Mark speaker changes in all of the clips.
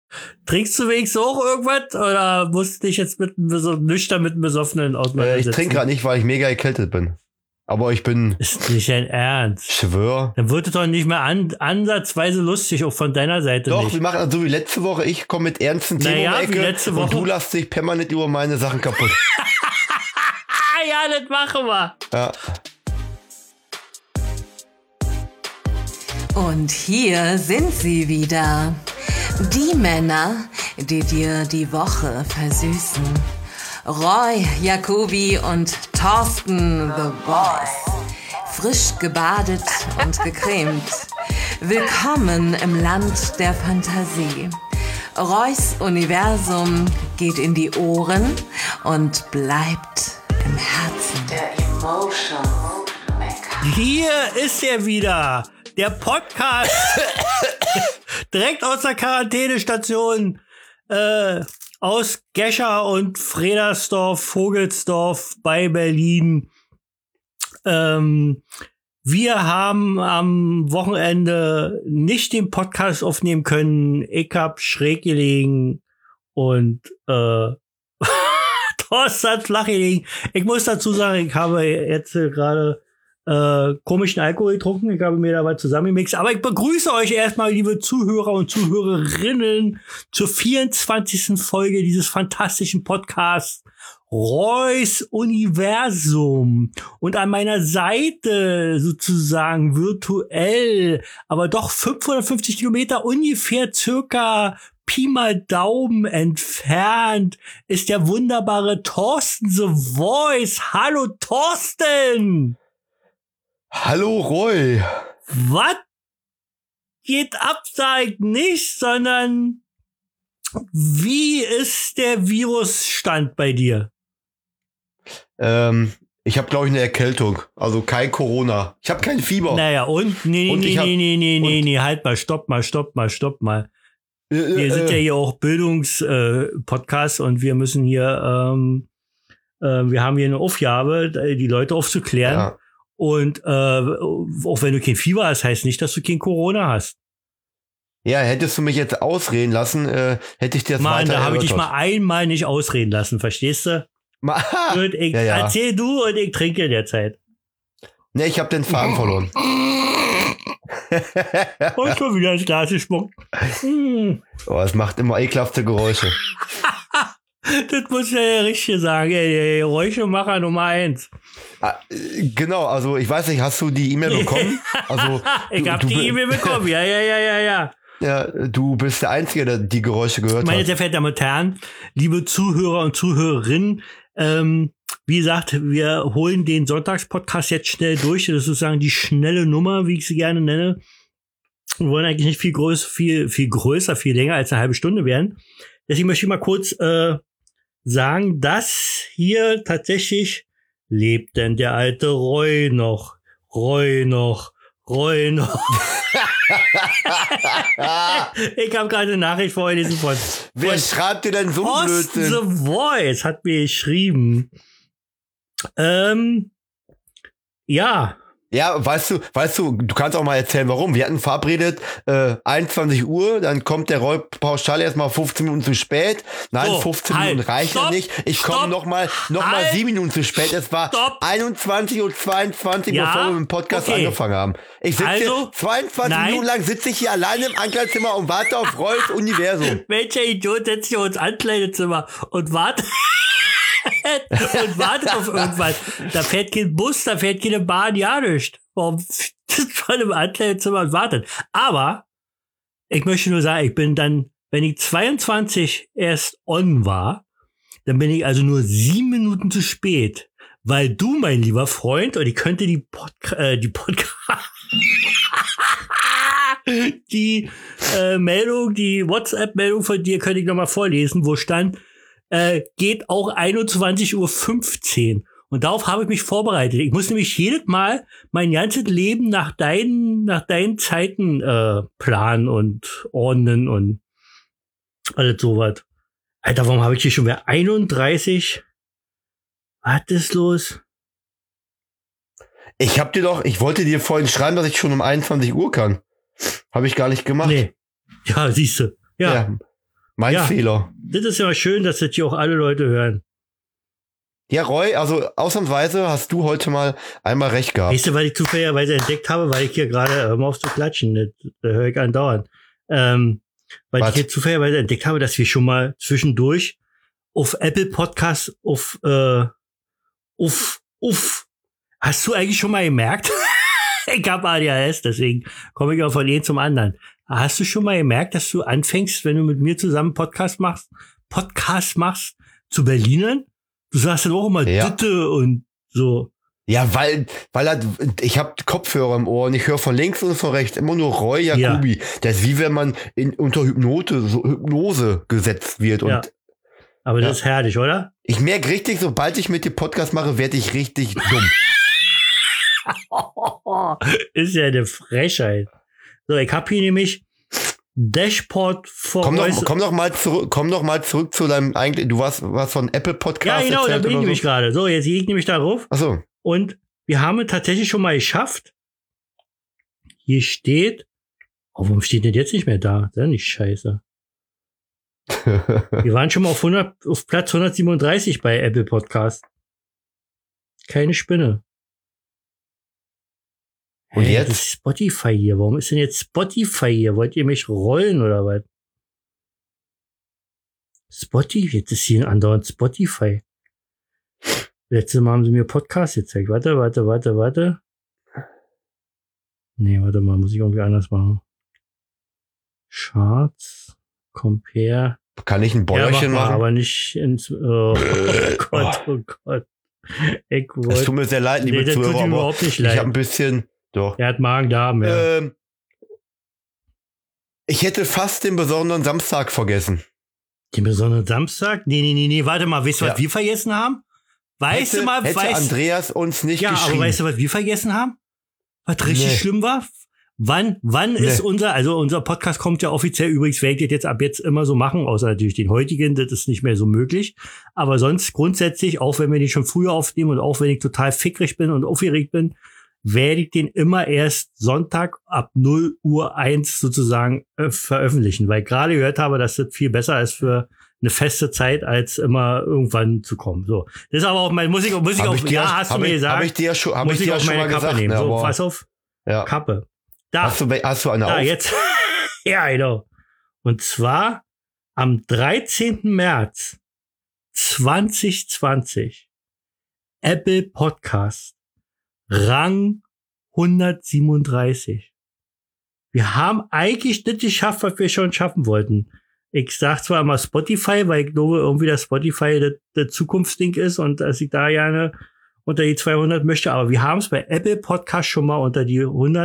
Speaker 1: Trinkst du wenigstens auch irgendwas? Oder musst du dich jetzt nüchtern mit einem Besoffenen auseinandersetzen?
Speaker 2: Ich trinke gerade nicht, weil ich mega erkältet bin. Aber ich bin...
Speaker 1: Ist nicht dein Ernst.
Speaker 2: Schwör.
Speaker 1: Dann wird es doch nicht mehr ansatzweise lustig, auch von deiner Seite
Speaker 2: Doch,
Speaker 1: nicht.
Speaker 2: wir machen so wie letzte Woche. Ich komme mit ernsten Themen um die Ecke
Speaker 1: wie letzte Woche.
Speaker 2: und du lässt dich permanent über meine Sachen kaputt.
Speaker 1: Ja, das machen wir.
Speaker 2: Ja.
Speaker 3: Und hier sind sie wieder. Die Männer, die dir die Woche versüßen. Roy, Jacobi und Thorsten The Boss. Frisch gebadet und gecremt. Willkommen im Land der Fantasie. Roys Universum geht in die Ohren und bleibt im Herzen. Der Emotion Maker.
Speaker 1: Hier ist er wieder. Der Podcast. Direkt aus der Quarantänestation. Aus Gescher und Fredersdorf, Vogelsdorf bei Berlin. Wir haben am Wochenende nicht den Podcast aufnehmen können. Ich hab schräg gelegen und Thorsten hat flach gelegen. Ich muss dazu sagen, ich habe jetzt gerade komischen Alkohol getrunken. Ich habe mir da was zusammengemixt. Aber ich begrüße euch erstmal, liebe Zuhörer und Zuhörerinnen, zur 24. Folge dieses fantastischen Podcasts Roys Universum. Und an meiner Seite sozusagen virtuell, aber doch 550 Kilometer ungefähr circa Pi mal Daumen entfernt ist der wunderbare Thorsten The Voice. Hallo Thorsten!
Speaker 2: Hallo Roy.
Speaker 1: Was geht ab, sag ich nicht, sondern wie ist der Virusstand bei dir?
Speaker 2: Ich habe, glaube ich, eine Erkältung. Also kein Corona. Ich habe kein Fieber.
Speaker 1: Naja, und? Nee, halt mal, stopp mal. Wir sind ja hier auch Bildungspodcast und wir müssen hier, wir haben hier eine Aufgabe, die Leute aufzuklären.
Speaker 2: Ja.
Speaker 1: Und auch wenn du kein Fieber hast, heißt nicht, dass du kein Corona hast.
Speaker 2: Ja, hättest du mich jetzt ausreden lassen, hätte ich dir das
Speaker 1: Mann,
Speaker 2: weiter
Speaker 1: da habe ich dich
Speaker 2: erörtert.
Speaker 1: mal einmal nicht ausreden lassen, verstehst du? Und ich erzähl du und ich trinke in der Zeit.
Speaker 2: Ne, ich habe den Faden verloren.
Speaker 1: Und schon wieder ins Glas gespuckt.
Speaker 2: Oh, es macht immer ekelhafte Geräusche.
Speaker 1: Das muss ja der Richtige sagen, ey, Geräuschemacher Nummer 1.
Speaker 2: Genau, also ich weiß nicht, hast du die E-Mail bekommen? Also
Speaker 1: ich habe die E-Mail bekommen, ja.
Speaker 2: Ja, du bist der Einzige, der die Geräusche gehört
Speaker 1: Meine
Speaker 2: hat.
Speaker 1: sehr verehrten Damen und Herren, liebe Zuhörer und Zuhörerinnen, wie gesagt, wir holen den Sonntagspodcast jetzt schnell durch. Das ist sozusagen die schnelle Nummer, wie ich sie gerne nenne. Wir wollen eigentlich nicht viel größer, viel länger als eine halbe Stunde werden. Deswegen möchte ich mal kurz sagen, dass hier tatsächlich lebt denn der alte Roy noch. Ich habe gerade eine Nachricht vorgelesen von
Speaker 2: Wer schreibt dir denn so einen
Speaker 1: Thorsten
Speaker 2: Blödsinn?
Speaker 1: The Voice hat mir geschrieben. Ja.
Speaker 2: Ja, weißt du, du kannst auch mal erzählen, warum. Wir hatten verabredet, 21 Uhr, dann kommt der Roy pauschal erstmal 15 Minuten zu spät. Nein,
Speaker 1: So,
Speaker 2: 15
Speaker 1: halt,
Speaker 2: Minuten reicht ja
Speaker 1: stopp,
Speaker 2: nicht. Ich komme
Speaker 1: stopp,
Speaker 2: noch mal
Speaker 1: halt,
Speaker 2: 7 Minuten zu spät. Es war
Speaker 1: stopp.
Speaker 2: 21:22 Uhr,
Speaker 1: Ja,
Speaker 2: bevor wir mit dem Podcast
Speaker 1: okay.
Speaker 2: angefangen haben. Ich sitze
Speaker 1: Also,
Speaker 2: hier 22
Speaker 1: nein.
Speaker 2: Minuten lang sitze ich hier alleine im Ankleidezimmer und warte auf Roys Universum.
Speaker 1: Welcher Idiot setzt sich ins Ankleidezimmer und wartet auf irgendwas. Da fährt kein Bus, da fährt keine Bahn, ja nicht. Warum sitzt man im Ankleidezimmer und wartet? Aber ich möchte nur sagen, ich bin dann, wenn ich 22 erst on war, dann bin ich also nur 7 Minuten zu spät. Weil du, mein lieber Freund, und ich könnte die Meldung, die WhatsApp-Meldung von dir könnte ich nochmal vorlesen, wo stand, geht auch 21:15 Uhr. Und darauf habe ich mich vorbereitet. Ich muss nämlich jedes Mal mein ganzes Leben nach deinen Zeiten planen und ordnen und alles sowas. Alter, warum habe ich hier schon wieder 31? Was ist los?
Speaker 2: Ich wollte dir vorhin schreiben, dass ich schon um 21 Uhr kann. Habe ich gar nicht gemacht.
Speaker 1: Nee. Ja, siehst du. Ja.
Speaker 2: Mein Fehler.
Speaker 1: Das ist ja schön, dass das hier auch alle Leute hören.
Speaker 2: Ja, Roy, also ausnahmsweise hast du heute mal einmal recht gehabt.
Speaker 1: Weißt du, weil ich zufälligerweise entdeckt habe, weil ich hier gerade, hör mal auf zu klatschen, das höre ich andauernd. Weil ich hier zufälligerweise entdeckt habe, dass wir schon mal zwischendurch auf Apple Podcasts hast du eigentlich schon mal gemerkt? Ich habe ADHS, deswegen komme ich auch von jedem zum anderen. Hast du schon mal gemerkt, dass du anfängst, wenn du mit mir zusammen Podcast machst, zu Berlinern? Du sagst dann auch immer Ditte und so.
Speaker 2: Ja, weil ich habe Kopfhörer im Ohr und ich höre von links und von rechts immer nur Roy Jacobi. Ja. Das ist wie wenn man unter Hypnose gesetzt wird.
Speaker 1: Ja.
Speaker 2: Und
Speaker 1: aber das ist herrlich, oder?
Speaker 2: Ich merke richtig, sobald ich mit dir Podcast mache, werde ich richtig dumm.
Speaker 1: Ist ja eine Frechheit. So, ich habe hier nämlich Dashboard Voice.
Speaker 2: Komm doch mal zurück zu deinem eigentlich. Du warst von Apple Podcast.
Speaker 1: Ja, genau, da bin ich nämlich gerade. So, jetzt gehe ich nämlich darauf.
Speaker 2: Ach so.
Speaker 1: Und wir haben es tatsächlich schon mal geschafft. Hier steht. Oh, warum steht denn jetzt nicht mehr da? Das ist ja nicht scheiße. Wir waren schon mal auf Platz 137 bei Apple Podcast. Keine Spinne.
Speaker 2: Und jetzt?
Speaker 1: Das ist Spotify hier. Warum ist denn jetzt Spotify hier? Wollt ihr mich rollen oder was? Spotify, jetzt ist hier andauernd Spotify. Letztes Mal haben sie mir Podcast gezeigt. Warte. Nee, warte mal, muss ich irgendwie anders machen. Charts, Compare.
Speaker 2: Kann ich ein Bäuerchen machen?
Speaker 1: Aber nicht ins... Oh Gott.
Speaker 2: Es tut mir sehr leid, liebe Zuhörer, aber
Speaker 1: überhaupt nicht leid.
Speaker 2: Ich habe ein bisschen... Doch.
Speaker 1: Er hat Magen-Darm, ja.
Speaker 2: Ich hätte fast den besonderen Samstag vergessen.
Speaker 1: Den besonderen Samstag? Nee, warte mal, weißt du, was wir vergessen haben?
Speaker 2: Hätte Andreas uns nicht geschrieben.
Speaker 1: Ja, aber weißt du, was wir vergessen haben? Was richtig schlimm war? Wann ist unser Podcast kommt ja offiziell übrigens, werde ich jetzt ab jetzt immer so machen, außer natürlich den heutigen, das ist nicht mehr so möglich. Aber sonst grundsätzlich, auch wenn wir den schon früher aufnehmen und auch wenn ich total fickrig bin und aufgeregt bin, werde ich den immer erst Sonntag ab 0:01 sozusagen veröffentlichen, weil ich gerade gehört habe, dass das viel besser ist für eine feste Zeit, als immer irgendwann zu kommen. So, das ist aber auch mein Musik. Hast du mir gesagt?
Speaker 2: Habe ich dir schon mal gesagt.
Speaker 1: Nehmen. So, pass auf.
Speaker 2: Ja.
Speaker 1: Kappe. Da.
Speaker 2: Hast du eine auf?
Speaker 1: Jetzt. Ja, genau. Und zwar am 13. März 2020 Apple Podcast Rang 137. Wir haben eigentlich das geschafft, was wir schon schaffen wollten. Ich sag zwar immer Spotify, weil ich glaube irgendwie, dass Spotify das Zukunftsding ist und dass ich da gerne unter die 200 möchte, aber wir haben es bei Apple Podcast schon mal unter die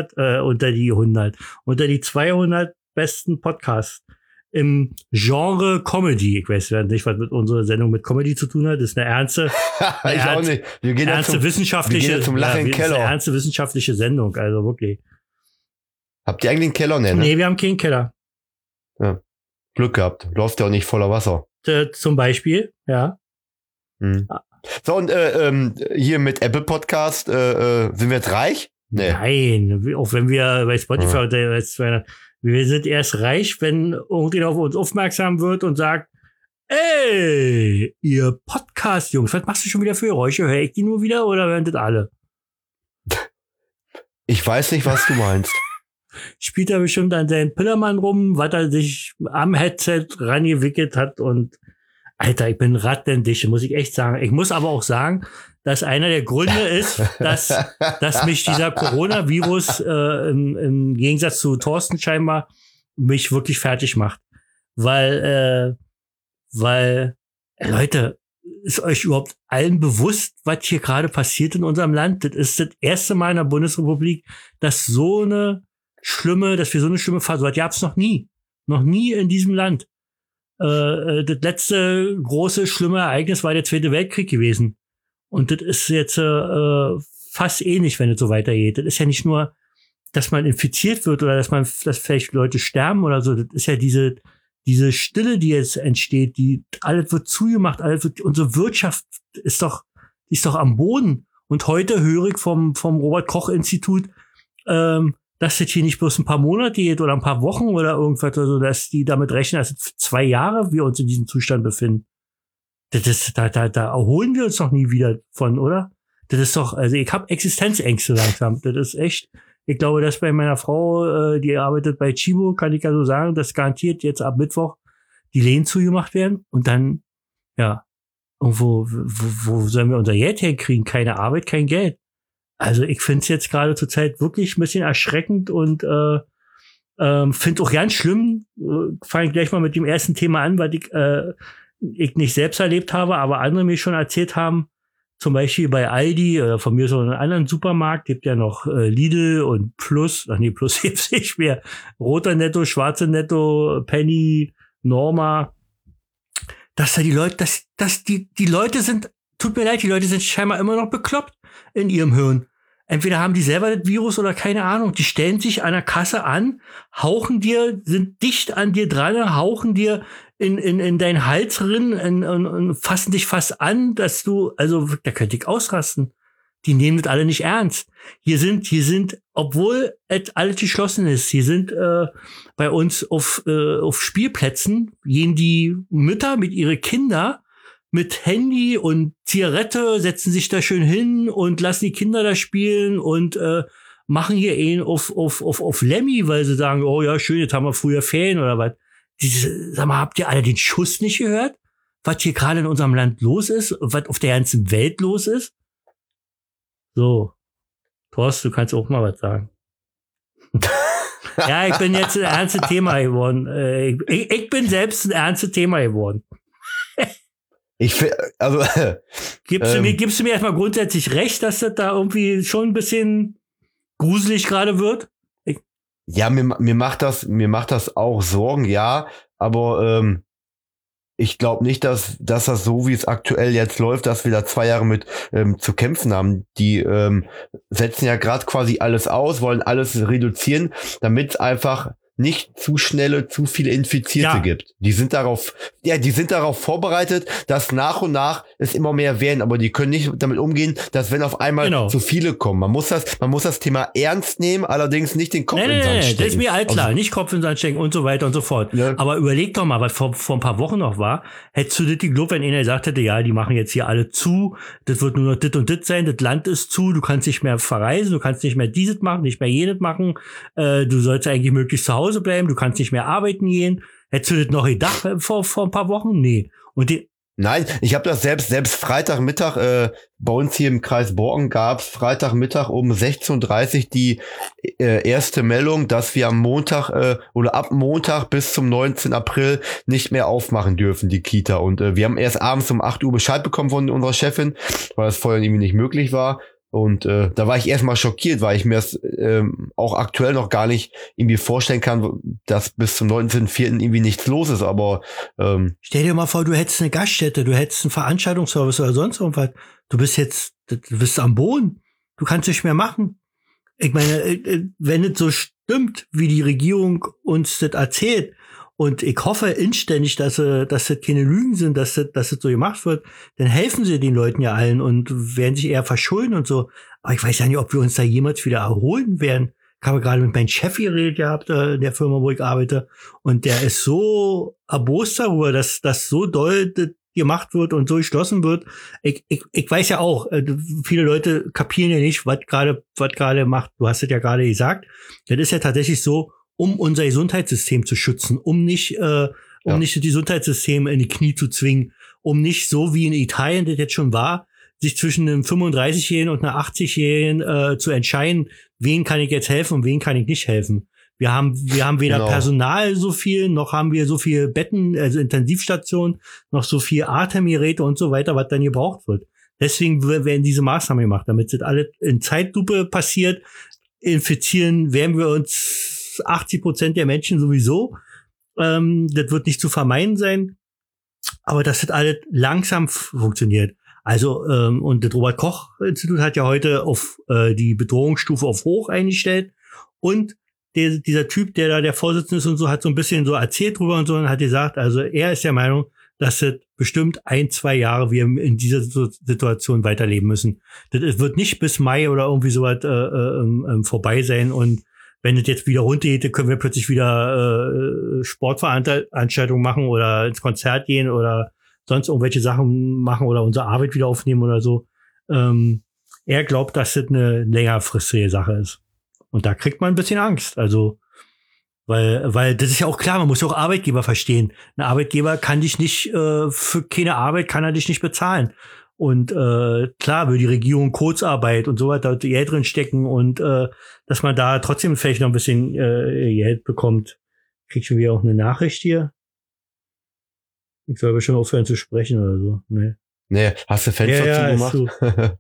Speaker 1: 200 besten Podcasts im Genre Comedy. Ich weiß nicht, was mit unserer Sendung mit Comedy zu tun hat. Das ist eine ernste, wissenschaftliche,
Speaker 2: zum Lachen in den Keller.
Speaker 1: Eine ernste wissenschaftliche Sendung, also wirklich.
Speaker 2: Habt ihr eigentlich einen Keller, ne?
Speaker 1: Nee, wir haben keinen Keller.
Speaker 2: Ja. Glück gehabt. Läuft ja auch nicht voller Wasser.
Speaker 1: Zum Beispiel, ja.
Speaker 2: Hm. So, und hier mit Apple Podcast, sind wir jetzt reich? Nee.
Speaker 1: Nein, auch wenn wir bei Spotify wir sind erst reich, wenn irgendjemand auf uns aufmerksam wird und sagt, ey, ihr Podcast-Jungs, was machst du schon wieder für Geräusche? Hör ich die nur wieder oder hören das alle?
Speaker 2: Ich weiß nicht, was du meinst.
Speaker 1: Spielt er bestimmt an seinen Pillermann rum, was er sich am Headset rangewickelt hat und Alter, ich bin rattendicht, muss ich echt sagen. Ich muss aber auch sagen, dass einer der Gründe ist, dass mich dieser Coronavirus im Gegensatz zu Thorsten scheinbar mich wirklich fertig macht. Weil Leute, ist euch überhaupt allen bewusst, was hier gerade passiert in unserem Land? Das ist das erste Mal in der Bundesrepublik, dass wir so eine schlimme Phase gab es noch nie. Noch nie in diesem Land. Das letzte große, schlimme Ereignis war der Zweite Weltkrieg gewesen. Und das ist jetzt fast ähnlich, wenn es so weitergeht. Das ist ja nicht nur, dass man infiziert wird oder dass vielleicht Leute sterben oder so. Das ist ja diese Stille, die jetzt entsteht, alles wird zugemacht, unsere Wirtschaft ist doch am Boden. Und heute höre ich vom Robert-Koch-Institut, dass dass das hier nicht bloß ein paar Monate geht oder ein paar Wochen oder irgendwas oder so, dass die damit rechnen, dass 2 Jahre wir uns in diesem Zustand befinden. Da erholen wir uns doch nie wieder von, oder? Das ist doch, also ich habe Existenzängste langsam. Das ist echt, ich glaube, dass bei meiner Frau, die arbeitet bei Chibo, kann ich ja so sagen, dass garantiert jetzt ab Mittwoch die Läden zugemacht werden und dann, ja, irgendwo, wo sollen wir unser Geld herkriegen? Keine Arbeit, kein Geld. Also ich finde es jetzt gerade zur Zeit wirklich ein bisschen erschreckend und finde auch ganz schlimm. Fange gleich mal mit dem ersten Thema an, weil ich nicht selbst erlebt habe, aber andere mir schon erzählt haben, zum Beispiel bei Aldi oder von mir so einen anderen Supermarkt, gibt ja noch Lidl und Plus, Plus gibt's nicht mehr, roter Netto, schwarze Netto, Penny, Norma, dass da die Leute, dass die Leute sind, tut mir leid, die Leute sind scheinbar immer noch bekloppt in ihrem Hirn. Entweder haben die selber das Virus oder keine Ahnung. Die stellen sich an der Kasse an, hauchen dir, sind dicht an dir dran, hauchen dir in deinen Hals rein und fassen dich fast an, dass du, also da könnte ich ausrasten. Die nehmen das alle nicht ernst. Hier sind, obwohl alles geschlossen ist, hier sind bei uns auf Spielplätzen, gehen die Mütter mit ihren Kindern mit Handy und Zigarette, setzen sich da schön hin und lassen die Kinder da spielen und machen hier auf Lemmy, weil sie sagen, oh ja, schön, jetzt haben wir früher Ferien oder was. Sag mal, habt ihr alle den Schuss nicht gehört? Was hier gerade in unserem Land los ist? Was auf der ganzen Welt los ist? So. Thorsten, du kannst auch mal was sagen. Ja, ich bin jetzt ein ernstes Thema geworden. Ich bin selbst ein ernstes Thema geworden. Gibst du mir erstmal grundsätzlich recht, dass das da irgendwie schon ein bisschen gruselig gerade wird?
Speaker 2: Ja, mir macht das auch Sorgen, ja, aber ich glaube nicht, dass das so, wie es aktuell jetzt läuft, dass wir da 2 Jahre mit zu kämpfen haben. Die setzen ja gerade quasi alles aus, wollen alles reduzieren, damit es einfach nicht zu schnelle, zu viele Infizierte gibt. Die sind darauf vorbereitet, dass nach und nach es immer mehr werden, aber die können nicht damit umgehen, dass wenn auf einmal zu viele kommen. Man muss das Thema ernst nehmen, allerdings nicht den Kopf in den Sand stecken.
Speaker 1: Das ist mir klar, nicht Kopf in den Sand stecken und so weiter und so fort. Ja. Aber überleg doch mal, was vor ein paar Wochen noch war. Hättest du das geglaubt, wenn einer gesagt hätte, ja, die machen jetzt hier alle zu, das wird nur noch dit und dit sein, das Land ist zu, du kannst nicht mehr verreisen, du kannst nicht mehr dieses machen, nicht mehr jenes machen, du sollst eigentlich möglichst zu Hause bleiben, du kannst nicht mehr arbeiten gehen. Hättest du das noch gedacht vor ein paar Wochen? Nee.
Speaker 2: Nein, ich habe das selbst Freitagmittag, bei uns hier im Kreis Borken gab's Freitagmittag um 16:30 Uhr die erste Meldung, dass wir am Montag oder ab Montag bis zum 19. April nicht mehr aufmachen dürfen, die Kita. Und wir haben erst abends um 8 Uhr Bescheid bekommen von unserer Chefin, weil das vorher irgendwie nicht möglich war. Und da war ich erstmal schockiert, weil ich mir das auch aktuell noch gar nicht irgendwie vorstellen kann, dass bis zum 19.04. irgendwie nichts los ist. Aber
Speaker 1: stell dir mal vor, du hättest eine Gaststätte, du hättest einen Veranstaltungsservice oder sonst irgendwas. Du bist am Boden. Du kannst nicht mehr machen. Ich meine, wenn es so stimmt, wie die Regierung uns das erzählt, und ich hoffe inständig, dass das keine Lügen sind, dass das so gemacht wird, dann helfen sie den Leuten ja allen und werden sich eher verschulden und so. Aber ich weiß ja nicht, ob wir uns da jemals wieder erholen werden. Ich habe gerade mit meinem Chef geredet gehabt, in der Firma, wo ich arbeite. Und der ist so erbost darüber, dass das so doll gemacht wird und so geschlossen wird. Ich weiß ja auch, viele Leute kapieren ja nicht, was gerade macht. Du hast es ja gerade gesagt. Das ist ja tatsächlich so, um unser Gesundheitssystem zu schützen, um nicht das Gesundheitssystem in die Knie zu zwingen, um nicht so wie in Italien das jetzt schon war, sich zwischen einem 35-Jährigen und einer 80-Jährigen zu entscheiden, wen kann ich jetzt helfen und wen kann ich nicht helfen. Wir haben weder Personal so viel, noch haben wir so viele Betten, also Intensivstationen, noch so viel Atemgeräte und so weiter, was dann gebraucht wird. Deswegen werden diese Maßnahmen gemacht, damit das alles in Zeitlupe passiert. Infizieren werden wir uns 80% der Menschen sowieso. Das wird nicht zu vermeiden sein. Aber dass das alles langsam funktioniert. Also, und das Robert-Koch-Institut hat ja heute auf die Bedrohungsstufe auf hoch eingestellt. Und dieser Typ, der da der Vorsitzende ist und so, hat so ein bisschen so erzählt drüber und so und hat gesagt, also er ist der Meinung, dass das bestimmt 1-2 Jahre wir in dieser Situation weiterleben müssen. Das wird nicht bis Mai oder irgendwie sowas vorbei sein und wenn es jetzt wieder runtergeht, können wir plötzlich wieder Sportveranstaltungen machen oder ins Konzert gehen oder sonst irgendwelche Sachen machen oder unsere Arbeit wieder aufnehmen oder so. Er glaubt, dass das eine längerfristige Sache ist. Und da kriegt man ein bisschen Angst. Also, weil das ist ja auch klar, man muss ja auch Arbeitgeber verstehen. Ein Arbeitgeber kann dich nicht, für keine Arbeit kann er dich nicht bezahlen. Und klar will die Regierung Kurzarbeit und so weiter Geld drin stecken und dass man da trotzdem vielleicht noch ein bisschen Geld bekommt. Krieg schon wieder auch eine Nachricht hier. Ich soll aber schon aufhören zu sprechen oder so.
Speaker 2: Nee, hast du Fenster zugemacht?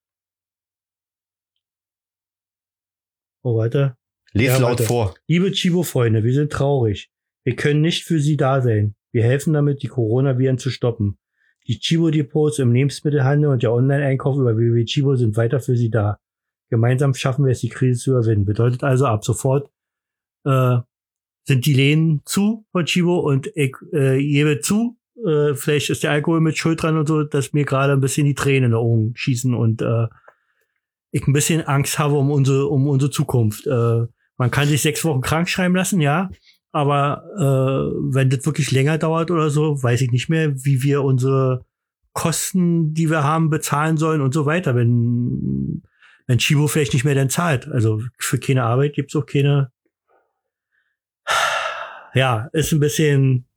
Speaker 1: Oh, weiter.
Speaker 2: Lies laut vor.
Speaker 1: Liebe Chibo-Freunde, wir sind traurig. Wir können nicht für Sie da sein. Wir helfen damit, die Coronaviren zu stoppen. Die Chibo-Depots im Lebensmittelhandel und der Online-Einkauf über www.chibo sind weiter für Sie da. Gemeinsam schaffen wir es, die Krise zu überwinden. Bedeutet also, ab sofort sind die Läden zu von Chibo und ich gebe zu, vielleicht ist der Alkohol mit Schuld dran und so, dass mir gerade ein bisschen die Tränen in die Augen schießen und ich ein bisschen Angst habe um unsere Zukunft. Man kann sich 6 Wochen krank schreiben lassen, ja, aber wenn das wirklich länger dauert oder so, weiß ich nicht mehr, wie wir unsere Kosten, die wir haben, bezahlen sollen und so weiter, wenn Chibo vielleicht nicht mehr dann zahlt. Also für keine Arbeit gibt's auch keine. Ja, ist ein bisschen.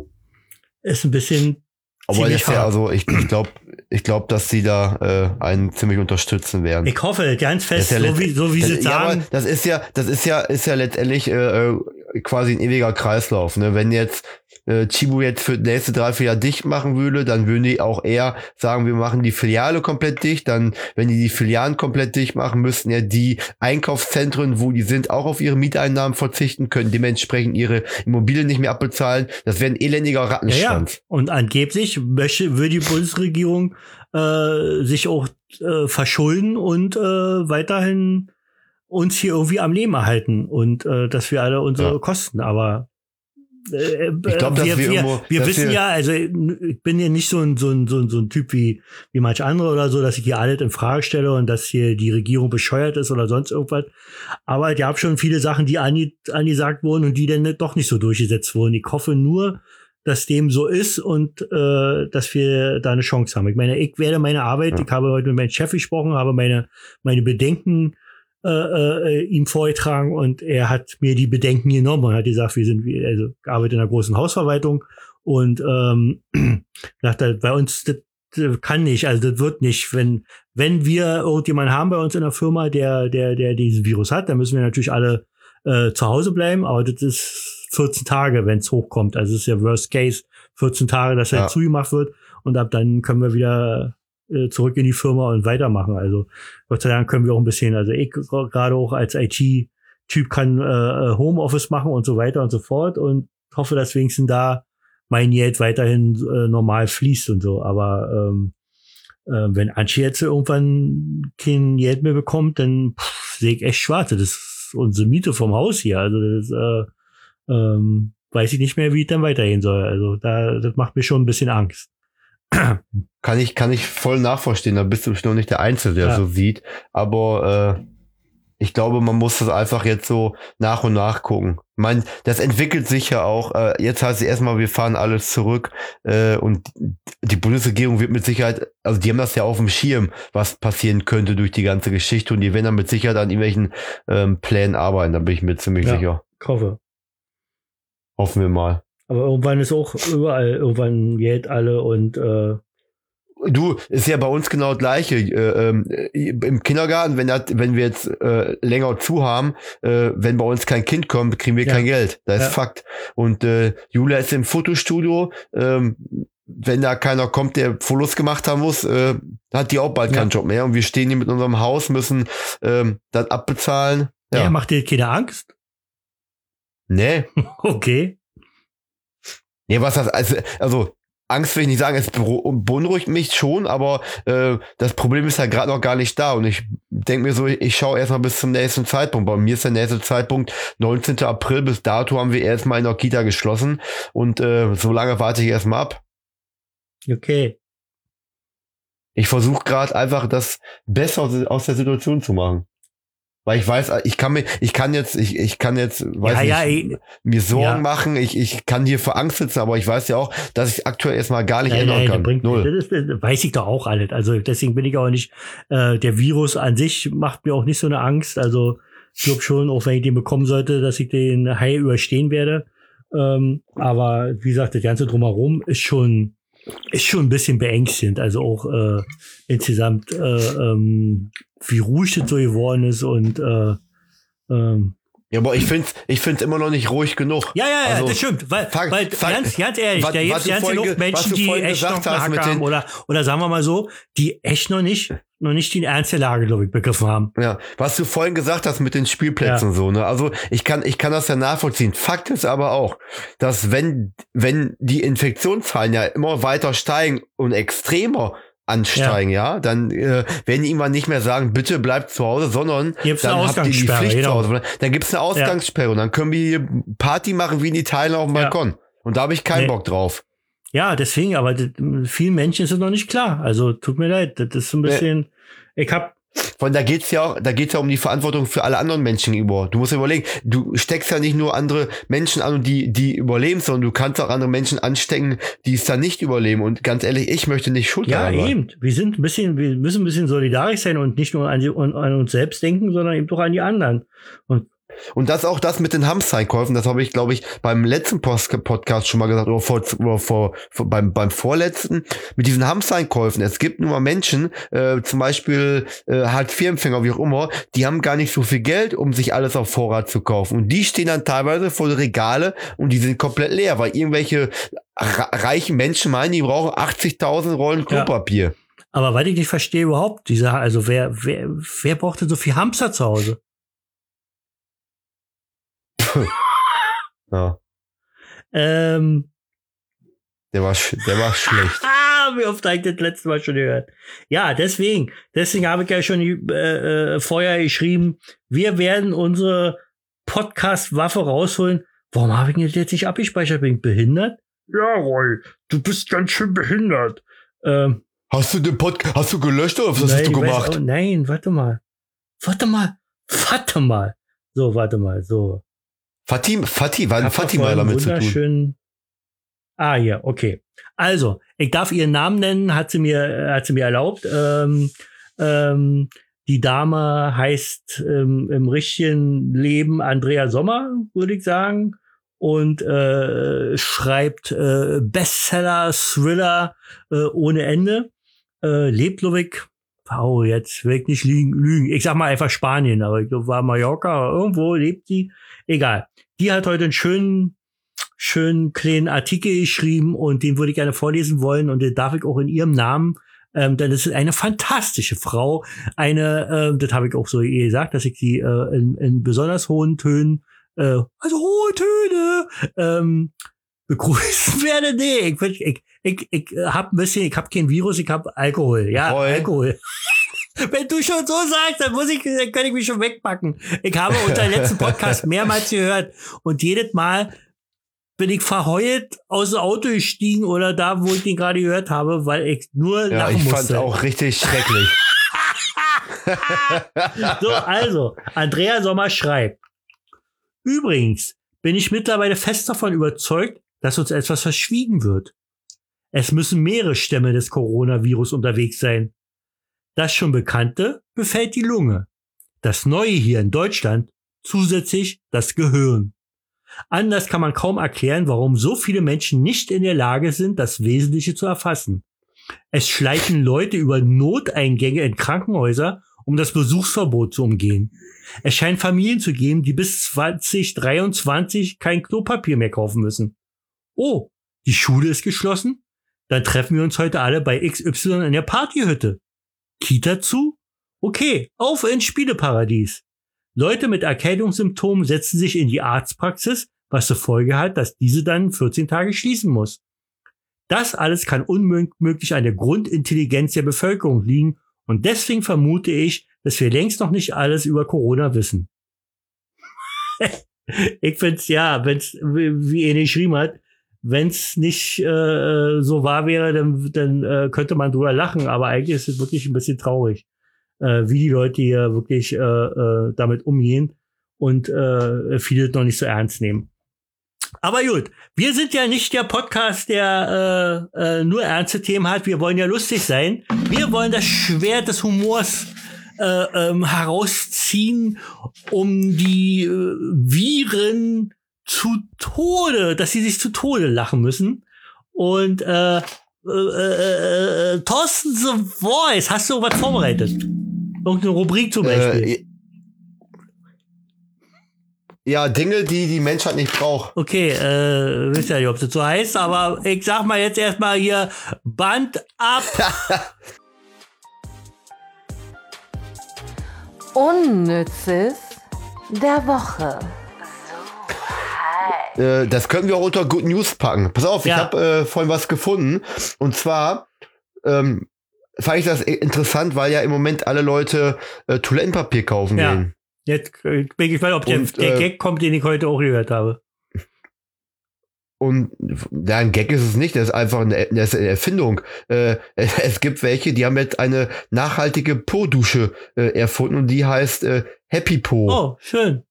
Speaker 2: Aber das ja, also ich glaube, dass sie da einen ziemlich unterstützen werden.
Speaker 1: Ich hoffe ganz fest, ja so wie sie sagen.
Speaker 2: Das ist ja letztendlich quasi ein ewiger Kreislauf. Ne? Wenn jetzt Chibo jetzt für die nächste 3-4 Jahre dicht machen würde, dann würden die auch eher sagen, wir machen die Filiale komplett dicht. Dann, wenn die Filialen komplett dicht machen, müssten ja die Einkaufszentren, wo die sind, auch auf ihre Mieteinnahmen verzichten, können dementsprechend ihre Immobilien nicht mehr abbezahlen. Das wäre ein elendiger Rattenschwanz.
Speaker 1: Ja. Und angeblich will die Bundesregierung sich auch verschulden und weiterhin uns hier irgendwie am Leben erhalten und dass wir alle unsere Kosten, aber ich glaube, wir wissen ja, also ich bin ja nicht so ein Typ wie manche andere oder so, dass ich hier alles in Frage stelle und dass hier die Regierung bescheuert ist oder sonst irgendwas. Aber es gab schon viele Sachen, die angesagt wurden und die dann doch nicht so durchgesetzt wurden. Ich hoffe nur, dass dem so ist und dass wir da eine Chance haben. Ich meine, ich werde meine Arbeit, ich habe heute mit meinem Chef gesprochen, habe meine Bedenken ihm vorgetragen und er hat mir die Bedenken genommen und hat gesagt, ich arbeite in einer großen Hausverwaltung und dachte, bei uns das kann nicht, also das wird nicht, wenn wir irgendjemanden haben bei uns in der Firma, der diesen Virus hat, dann müssen wir natürlich alle zu Hause bleiben, aber das ist 14 Tage, wenn es hochkommt, also es ist ja Worst Case, 14 Tage, dass er zugemacht wird und ab dann können wir wieder zurück in die Firma und weitermachen. Also Gott sei Dank können wir auch ein bisschen, also ich gerade auch als IT-Typ kann Homeoffice machen und so weiter und so fort und hoffe, dass wenigstens da mein Geld weiterhin normal fließt und so. Aber wenn Antje jetzt irgendwann kein Geld mehr bekommt, dann sehe ich echt schwarz. Das ist unsere Miete vom Haus hier. Also das weiß ich nicht mehr, wie es dann weitergehen soll. Also das macht mir schon ein bisschen Angst.
Speaker 2: Kann ich voll nachvollziehen, da bist du noch nicht der Einzige, der so sieht, aber ich glaube, man muss das einfach jetzt so nach und nach gucken. Ich meine, das entwickelt sich ja auch, jetzt heißt es erstmal, wir fahren alles zurück und die Bundesregierung wird mit Sicherheit, also die haben das ja auf dem Schirm, was passieren könnte durch die ganze Geschichte und die werden dann mit Sicherheit an irgendwelchen Plänen arbeiten, da bin ich mir ziemlich sicher.
Speaker 1: Ich hoffe.
Speaker 2: Hoffen wir mal.
Speaker 1: Aber irgendwann ist auch irgendwann Geld alle und
Speaker 2: Du, ist ja bei uns genau das Gleiche. Im Kindergarten, wenn wir jetzt länger zu haben, wenn bei uns kein Kind kommt, kriegen wir kein Geld. Das ist Fakt. Und Julia ist im Fotostudio. Wenn da keiner kommt, der Fotos gemacht haben muss, hat die auch bald keinen Job mehr. Und wir stehen hier mit unserem Haus, müssen das abbezahlen.
Speaker 1: Ja, macht dir keine Angst?
Speaker 2: Nee.
Speaker 1: Okay.
Speaker 2: Nee, was das, also Angst will ich nicht sagen, es beunruhigt mich schon, aber das Problem ist ja gerade noch gar nicht da und ich denke mir so, ich schaue erstmal bis zum nächsten Zeitpunkt. Bei mir ist der nächste Zeitpunkt 19. April, bis dato haben wir erstmal in der Kita geschlossen und so lange warte ich erstmal ab.
Speaker 1: Okay.
Speaker 2: Ich versuche gerade einfach das besser aus der Situation zu machen. Weil ich weiß, ich kann jetzt, mir Sorgen machen, ich kann hier vor Angst sitzen, aber ich weiß ja auch, dass ich aktuell erstmal gar nicht ändern kann.
Speaker 1: Das weiß ich doch auch alles. Also deswegen bin ich auch nicht, der Virus an sich macht mir auch nicht so eine Angst. Also ich glaube schon, auch wenn ich den bekommen sollte, dass ich den heil überstehen werde. Aber wie gesagt, das Ganze drumherum ist schon ein bisschen beängstigend. Also auch insgesamt wie ruhig das so geworden ist und
Speaker 2: ja, aber ich find's immer noch nicht ruhig genug.
Speaker 1: Ja,
Speaker 2: also,
Speaker 1: das stimmt. Weil ganz ehrlich, da gibt es ganz genug Menschen, die echt noch einen Hack haben oder sagen wir mal so, die echt noch nicht die ernste Lage, glaube ich, begriffen haben.
Speaker 2: Ja, was du vorhin gesagt hast mit den Spielplätzen so, ne? Also ich kann das ja nachvollziehen. Fakt ist aber auch, dass wenn die Infektionszahlen ja immer weiter steigen und extremer ansteigen, dann werden die irgendwann nicht mehr sagen, bitte bleibt zu Hause, sondern dann habt ihr die Pflicht zu Hause. Dann gibt's eine Ausgangssperre und dann können wir hier Party machen wie in Italien auf dem Balkon. Und da habe ich keinen Bock drauf.
Speaker 1: Ja, deswegen, aber vielen Menschen ist es noch nicht klar. Also tut mir leid, das ist so ein bisschen,
Speaker 2: da geht's ja um die Verantwortung für alle anderen Menschen über. Du musst dir überlegen, du steckst ja nicht nur andere Menschen an und die überleben, sondern du kannst auch andere Menschen anstecken, die es dann nicht überleben. Und ganz ehrlich, ich möchte nicht schuld daran sein. Ja, eben. Wir müssen ein bisschen solidarisch sein und nicht nur an uns selbst denken, sondern eben auch an die anderen. Und das mit den Hamstereinkäufen, das habe ich, glaube ich, beim letzten Podcast schon mal gesagt, oder beim vorletzten, mit diesen Hamstereinkäufen. Es gibt nun mal Menschen, zum Beispiel Hartz-IV-Empfänger, wie auch immer, die haben gar nicht so viel Geld, um sich alles auf Vorrat zu kaufen. Und die stehen dann teilweise vor den Regale und die sind komplett leer, weil irgendwelche reichen Menschen meinen, die brauchen 80.000 Rollen Klopapier.
Speaker 1: Ja. Aber weil ich nicht verstehe überhaupt, wer braucht denn so viel Hamster zu Hause?
Speaker 2: Ja. Der war schlecht.
Speaker 1: Wie oft habe ich das letzte Mal schon gehört. Ja, deswegen habe ich ja schon vorher geschrieben, wir werden unsere Podcast-Waffe rausholen. Warum habe ich das jetzt nicht abgespeichert? Bin ich behindert? Ja, Roy, du bist ganz schön behindert.
Speaker 2: Hast du den Podcast, hast du gelöscht oder was hast du gemacht?
Speaker 1: Nein, warte mal. So, warte mal, so.
Speaker 2: Fatih, war ein Fatih mal damit zu tun.
Speaker 1: Ja, okay. Also, ich darf ihren Namen nennen, hat sie mir erlaubt. Die Dame heißt im richtigen Leben Andrea Sommer, würde ich sagen. Und schreibt Bestseller, Thriller ohne Ende. Lebt, glaube ich, jetzt will ich nicht lügen. Ich sag mal einfach Spanien, aber ich glaube, war Mallorca oder irgendwo lebt sie. Egal. Die hat heute einen schönen kleinen Artikel geschrieben und den würde ich gerne vorlesen wollen und den darf ich auch in ihrem Namen, denn es ist eine fantastische Frau. Das habe ich auch so gesagt, dass ich sie in besonders hohen Tönen, also hohe Töne, begrüßen werde. Nee, ich habe kein Virus, ich habe Alkohol. Ja, Alkohol. Wenn du schon so sagst, dann kann ich mich schon wegpacken. Ich habe unseren letzten Podcast mehrmals gehört und jedes Mal bin ich verheult aus dem Auto gestiegen oder da, wo ich den gerade gehört habe, weil ich nur lachen musste. Ja, ich fand's
Speaker 2: auch richtig schrecklich.
Speaker 1: So, also, Andrea Sommer schreibt: Übrigens bin ich mittlerweile fest davon überzeugt, dass uns etwas verschwiegen wird. Es müssen mehrere Stämme des Coronavirus unterwegs sein. Das schon Bekannte befällt die Lunge. Das Neue hier in Deutschland zusätzlich das Gehirn. Anders kann man kaum erklären, warum so viele Menschen nicht in der Lage sind, das Wesentliche zu erfassen. Es schleichen Leute über Noteingänge in Krankenhäuser, um das Besuchsverbot zu umgehen. Es scheint Familien zu geben, die bis 2023 kein Klopapier mehr kaufen müssen. Oh, die Schule ist geschlossen? Dann treffen wir uns heute alle bei XY in der Partyhütte. Kita zu? Okay, auf ins Spieleparadies. Leute mit Erkältungssymptomen setzen sich in die Arztpraxis, was zur Folge hat, dass diese dann 14 Tage schließen muss. Das alles kann unmöglich an der Grundintelligenz der Bevölkerung liegen und deswegen vermute ich, dass wir längst noch nicht alles über Corona wissen. Ich find's, wie er geschrieben hat, wenn's nicht so wahr wäre, dann könnte man drüber lachen, aber eigentlich ist es wirklich ein bisschen traurig. wie die Leute hier wirklich damit umgehen und viele noch nicht so ernst nehmen. Aber gut, wir sind ja nicht der Podcast, der nur ernste Themen hat. Wir wollen ja lustig sein. Wir wollen das Schwert des Humors herausziehen, um die Viren zu Tode, dass sie sich zu Tode lachen müssen. Und Thorsten The Voice, hast du was vorbereitet? Irgendeine Rubrik zum Beispiel?
Speaker 2: Ja, Dinge, die die Menschheit nicht braucht.
Speaker 1: Okay, wisst ja nicht, ob das so heißt, aber ich sag mal jetzt erstmal hier Band ab.
Speaker 3: Unnützes der Woche.
Speaker 2: Das können wir auch unter Good News packen. Pass auf, ich habe vorhin was gefunden. Und zwar fand ich das interessant, weil ja im Moment alle Leute Toilettenpapier kaufen gehen.
Speaker 1: Jetzt bin ich gespannt, ob der Gag kommt, den ich heute auch gehört habe.
Speaker 2: Und ja, ein Gag ist es nicht, das ist einfach eine Erfindung. Es gibt welche, die haben jetzt eine nachhaltige Po-Dusche erfunden und die heißt Happy Po.
Speaker 1: Oh, schön.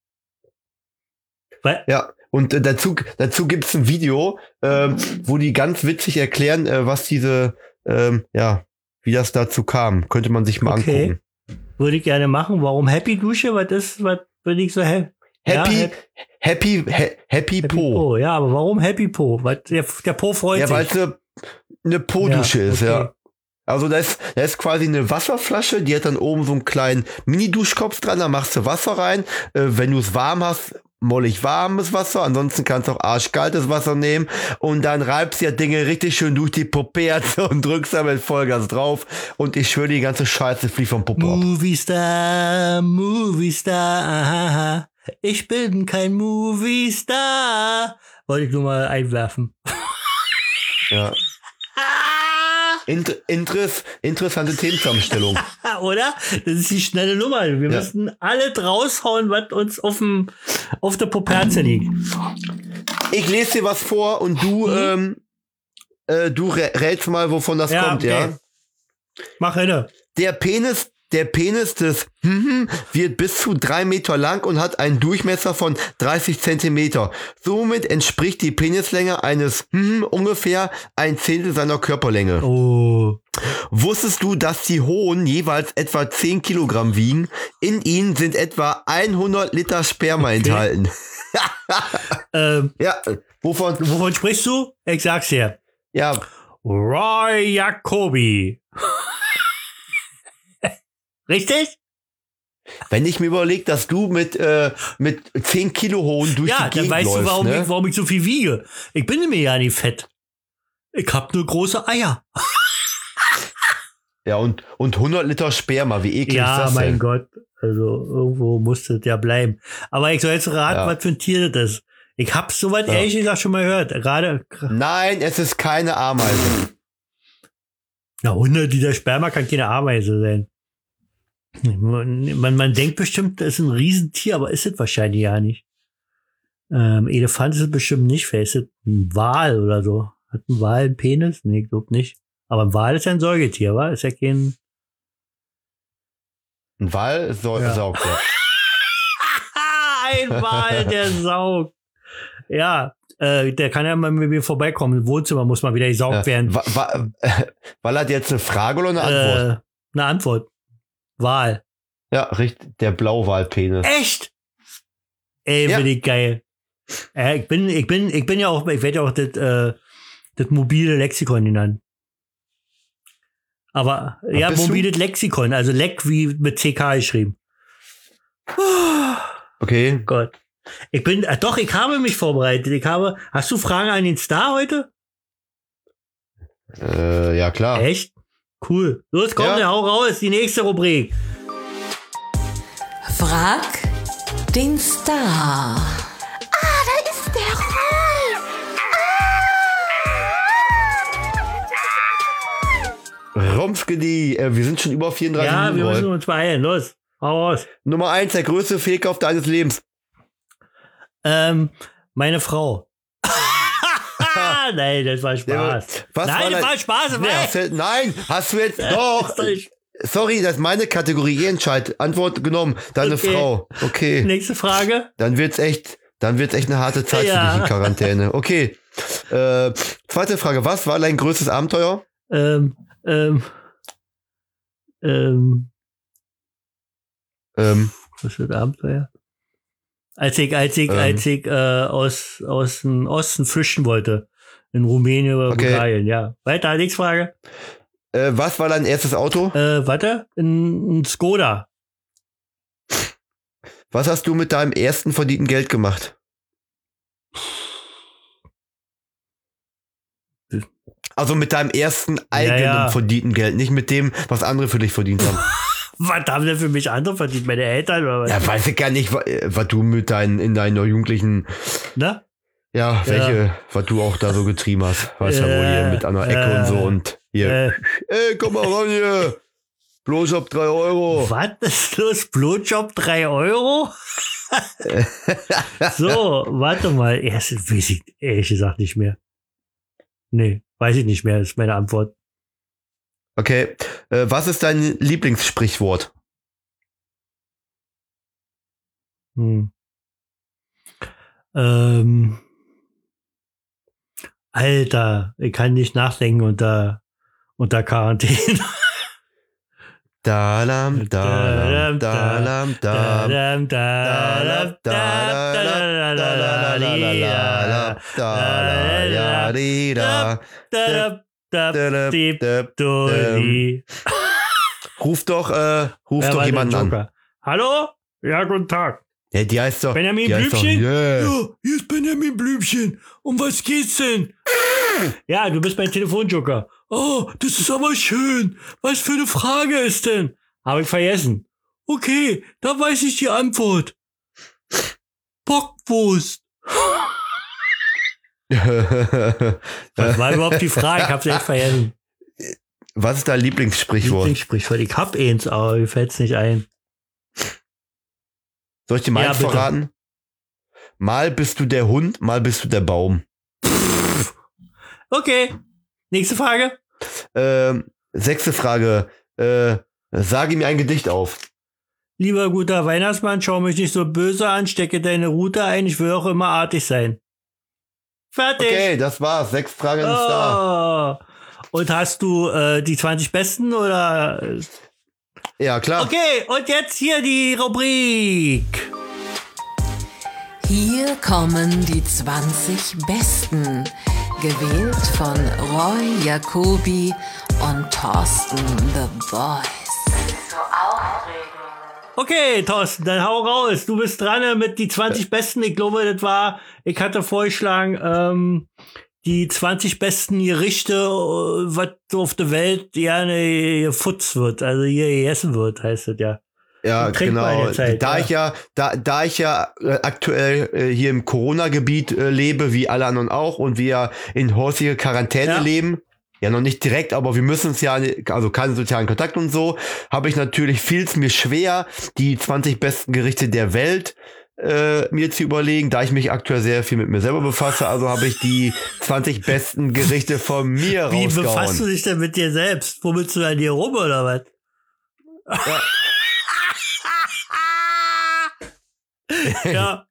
Speaker 2: Ja, und dazu gibt's ein Video, wo die ganz witzig erklären, was diese, wie das dazu kam. Könnte man sich mal angucken.
Speaker 1: Würde ich gerne machen. Warum Happy Dusche? Was bin ich so
Speaker 2: Happy Po.
Speaker 1: Ja, aber warum Happy Po? Weil der Po freut sich.
Speaker 2: Ja, weil es eine Po-Dusche ist,
Speaker 1: okay.
Speaker 2: ja. Also da ist quasi eine Wasserflasche, die hat dann oben so einen kleinen Mini-Duschkopf dran, da machst du Wasser rein. Wenn du es warm hast, mollig warmes Wasser, ansonsten kannst du auch arschkaltes Wasser nehmen und dann reibst du ja Dinge richtig schön durch die Popperze und drückst da mit Vollgas drauf und ich schwöre, die ganze Scheiße fliegt vom Popo ab.
Speaker 1: Movie Star, aha, ich bin kein Movie Star. Wollte ich nur mal einwerfen.
Speaker 2: Ja. Interessante Themenzusammenstellung.
Speaker 1: Oder? Das ist die schnelle Nummer. Wir müssen alle raushauen, was uns auf der Popperze liegt.
Speaker 2: Ich lese dir was vor und du rätst mal, wovon das kommt, okay. Ja?
Speaker 1: Mach hin.
Speaker 2: Der Penis des wird bis zu 3 Meter lang und hat einen Durchmesser von 30 Zentimeter. Somit entspricht die Penislänge eines ungefähr 1/10 seiner Körperlänge.
Speaker 1: Oh.
Speaker 2: Wusstest du, dass die Hoden jeweils etwa 10 Kilogramm wiegen? In ihnen sind etwa 100 Liter Sperma enthalten. Ja,
Speaker 1: wovon sprichst du? Ich sag's dir.
Speaker 2: Ja.
Speaker 1: Roy Jacobi. Richtig?
Speaker 2: Wenn ich mir überlege, dass du mit 10 Kilo Hoden durch die Gegend
Speaker 1: dann weißt
Speaker 2: läufst,
Speaker 1: du, warum ich so viel wiege. Ich bin nämlich ja nicht fett. Ich hab nur große Eier.
Speaker 2: Ja, und 100 Liter Sperma, wie eklig ist das denn?
Speaker 1: Ja, mein Gott. Also, irgendwo musste es ja bleiben. Aber ich soll jetzt raten, was für ein Tier das ist. Ich hab's soweit ehrlich gesagt schon mal gehört.
Speaker 2: Nein, es ist keine Ameise.
Speaker 1: Na, 100 Liter Sperma kann keine Ameise sein. Man denkt bestimmt, das ist ein Riesentier, aber ist es wahrscheinlich ja nicht. Elefant ist es bestimmt nicht. Vielleicht ist es ein Wal oder so. Hat ein Wal einen Penis? Nee, ich glaube nicht. Aber ein Wal ist ja ein Säugetier, wa? Ist ja kein...
Speaker 2: Ein Wal saugt, ja.
Speaker 1: Ein Wal, der saugt. Ja, der kann ja mal mit mir vorbeikommen. Im Wohnzimmer muss mal wieder gesaugt werden.
Speaker 2: Weil hat jetzt eine Frage oder eine Antwort?
Speaker 1: Eine Antwort. Wal.
Speaker 2: Ja, richtig, der Blauwalpenis.
Speaker 1: Echt? Ey, bin ich geil. Ich bin ja auch, ich werde ja auch das mobile Lexikon genannt. Aber, ja, mobiles Lexikon, also Leck wie mit CK geschrieben.
Speaker 2: Okay.
Speaker 1: Gott. Ich habe mich vorbereitet. Hast du Fragen an den Star heute?
Speaker 2: Ja, klar.
Speaker 1: Echt? Cool. Los, komm, hau raus, die nächste Rubrik.
Speaker 3: Frag den Star.
Speaker 4: Da ist der Roy.
Speaker 2: Rumskedi, wir sind schon über 34 Minuten.
Speaker 1: Ja, wir müssen uns beeilen. Los, hau raus.
Speaker 2: Nummer 1, der größte Fehlkauf deines Lebens.
Speaker 1: Meine Frau. Nein, das war Spaß.
Speaker 2: Das war Spaß. Nein, hast du jetzt doch. Sorry, das ist meine Kategorie. Ihr entscheidet. Antwort genommen. Deine
Speaker 1: Okay.
Speaker 2: Frau. Okay.
Speaker 1: Nächste Frage.
Speaker 2: Dann wird's echt eine harte Zeit für dich in Quarantäne. Okay. Zweite Frage. Was war dein größtes Abenteuer?
Speaker 1: Ähm, was für ein Abenteuer? Als ich aus dem Osten flüchten wollte. In Rumänien oder
Speaker 2: Okay.
Speaker 1: Bulgarien, ja. Weiter, nächste Frage.
Speaker 2: Was war dein erstes Auto?
Speaker 1: Warte, ein Skoda.
Speaker 2: Was hast du mit deinem ersten verdienten Geld gemacht? Also mit deinem ersten eigenen verdienten Geld, nicht mit dem, was andere für dich verdient haben.
Speaker 1: Was haben denn für mich andere verdient? Meine Eltern oder was?
Speaker 2: Ja, weiß ich gar nicht, was du mit in deiner jugendlichen,
Speaker 1: Ne?
Speaker 2: ja, was du auch da so getrieben hast. Weißt ja wohl hier mit an der Ecke und so und hier. Ey, komm mal ran hier. Blowjob 3 Euro.
Speaker 1: Was ist los? Blowjob 3 Euro? So, warte mal. Erst weiß ich ehrlich gesagt nicht mehr. Nee, weiß ich nicht mehr, ist meine Antwort.
Speaker 2: Okay. Was ist dein Lieblingssprichwort?
Speaker 1: Alter, ich kann nicht nachdenken unter Quarantäne.
Speaker 2: Dalam, dalam, dalam, dalam, dalam, Ruf doch jemanden an.
Speaker 1: Hallo? Ja, guten Tag.
Speaker 2: Ja, die heißt doch
Speaker 1: Benjamin
Speaker 2: die heißt
Speaker 1: Blümchen?
Speaker 2: Doch, yeah.
Speaker 1: Ja, hier ist Benjamin Blümchen. Um was geht's denn? Ja, du bist mein Telefonjoker. Oh, das ist aber schön. Was für eine Frage ist denn? Habe ich vergessen. Okay, da weiß ich die Antwort. Bockwurst. Was war überhaupt die Frage? Ich hab's echt vergessen.
Speaker 2: Was ist dein Lieblingssprichwort?
Speaker 1: Lieblingssprichwort. Ich hab eins, aber mir fällt's nicht ein.
Speaker 2: Soll ich dir mal eins
Speaker 1: bitte.
Speaker 2: verraten? Mal bist du der Hund, mal bist du der Baum.
Speaker 1: Okay. Nächste Frage.
Speaker 2: 6. Frage. Sage mir ein Gedicht auf.
Speaker 1: Lieber guter Weihnachtsmann, schau mich nicht so böse an, stecke deine Route ein, ich will auch immer artig sein. Fertig.
Speaker 2: Okay, das war's. 6 Fragen ist da.
Speaker 1: Und hast du die 20 Besten oder?
Speaker 2: Ja, klar.
Speaker 1: Okay, und jetzt hier die Rubrik.
Speaker 3: Hier kommen die 20 Besten, gewählt von Roy Jacobi und Thorsten The Voice.
Speaker 1: Okay, Thorsten, dann hau raus. Du bist dran mit die 20 Besten. Ich glaube, ich hatte vorgeschlagen, die 20 besten Gerichte, was auf der Welt gerne gefutzt wird, also hier gegessen wird, heißt das ja.
Speaker 2: Ja, genau.
Speaker 1: Zeit,
Speaker 2: da ich ja aktuell hier im Corona-Gebiet lebe, wie alle anderen auch, und wir ja in häufiger Quarantäne leben, ja noch nicht direkt, aber wir müssen es ja, also keinen sozialen Kontakt und so, habe ich natürlich, fiel es mir schwer, die 20 besten Gerichte der Welt mir zu überlegen, da ich mich aktuell sehr viel mit mir selber befasse, also habe ich die 20 besten Gerichte von mir rausgehauen.
Speaker 1: Wie befasst du dich denn mit dir selbst? Fummelst du an dir rum oder was? Ja.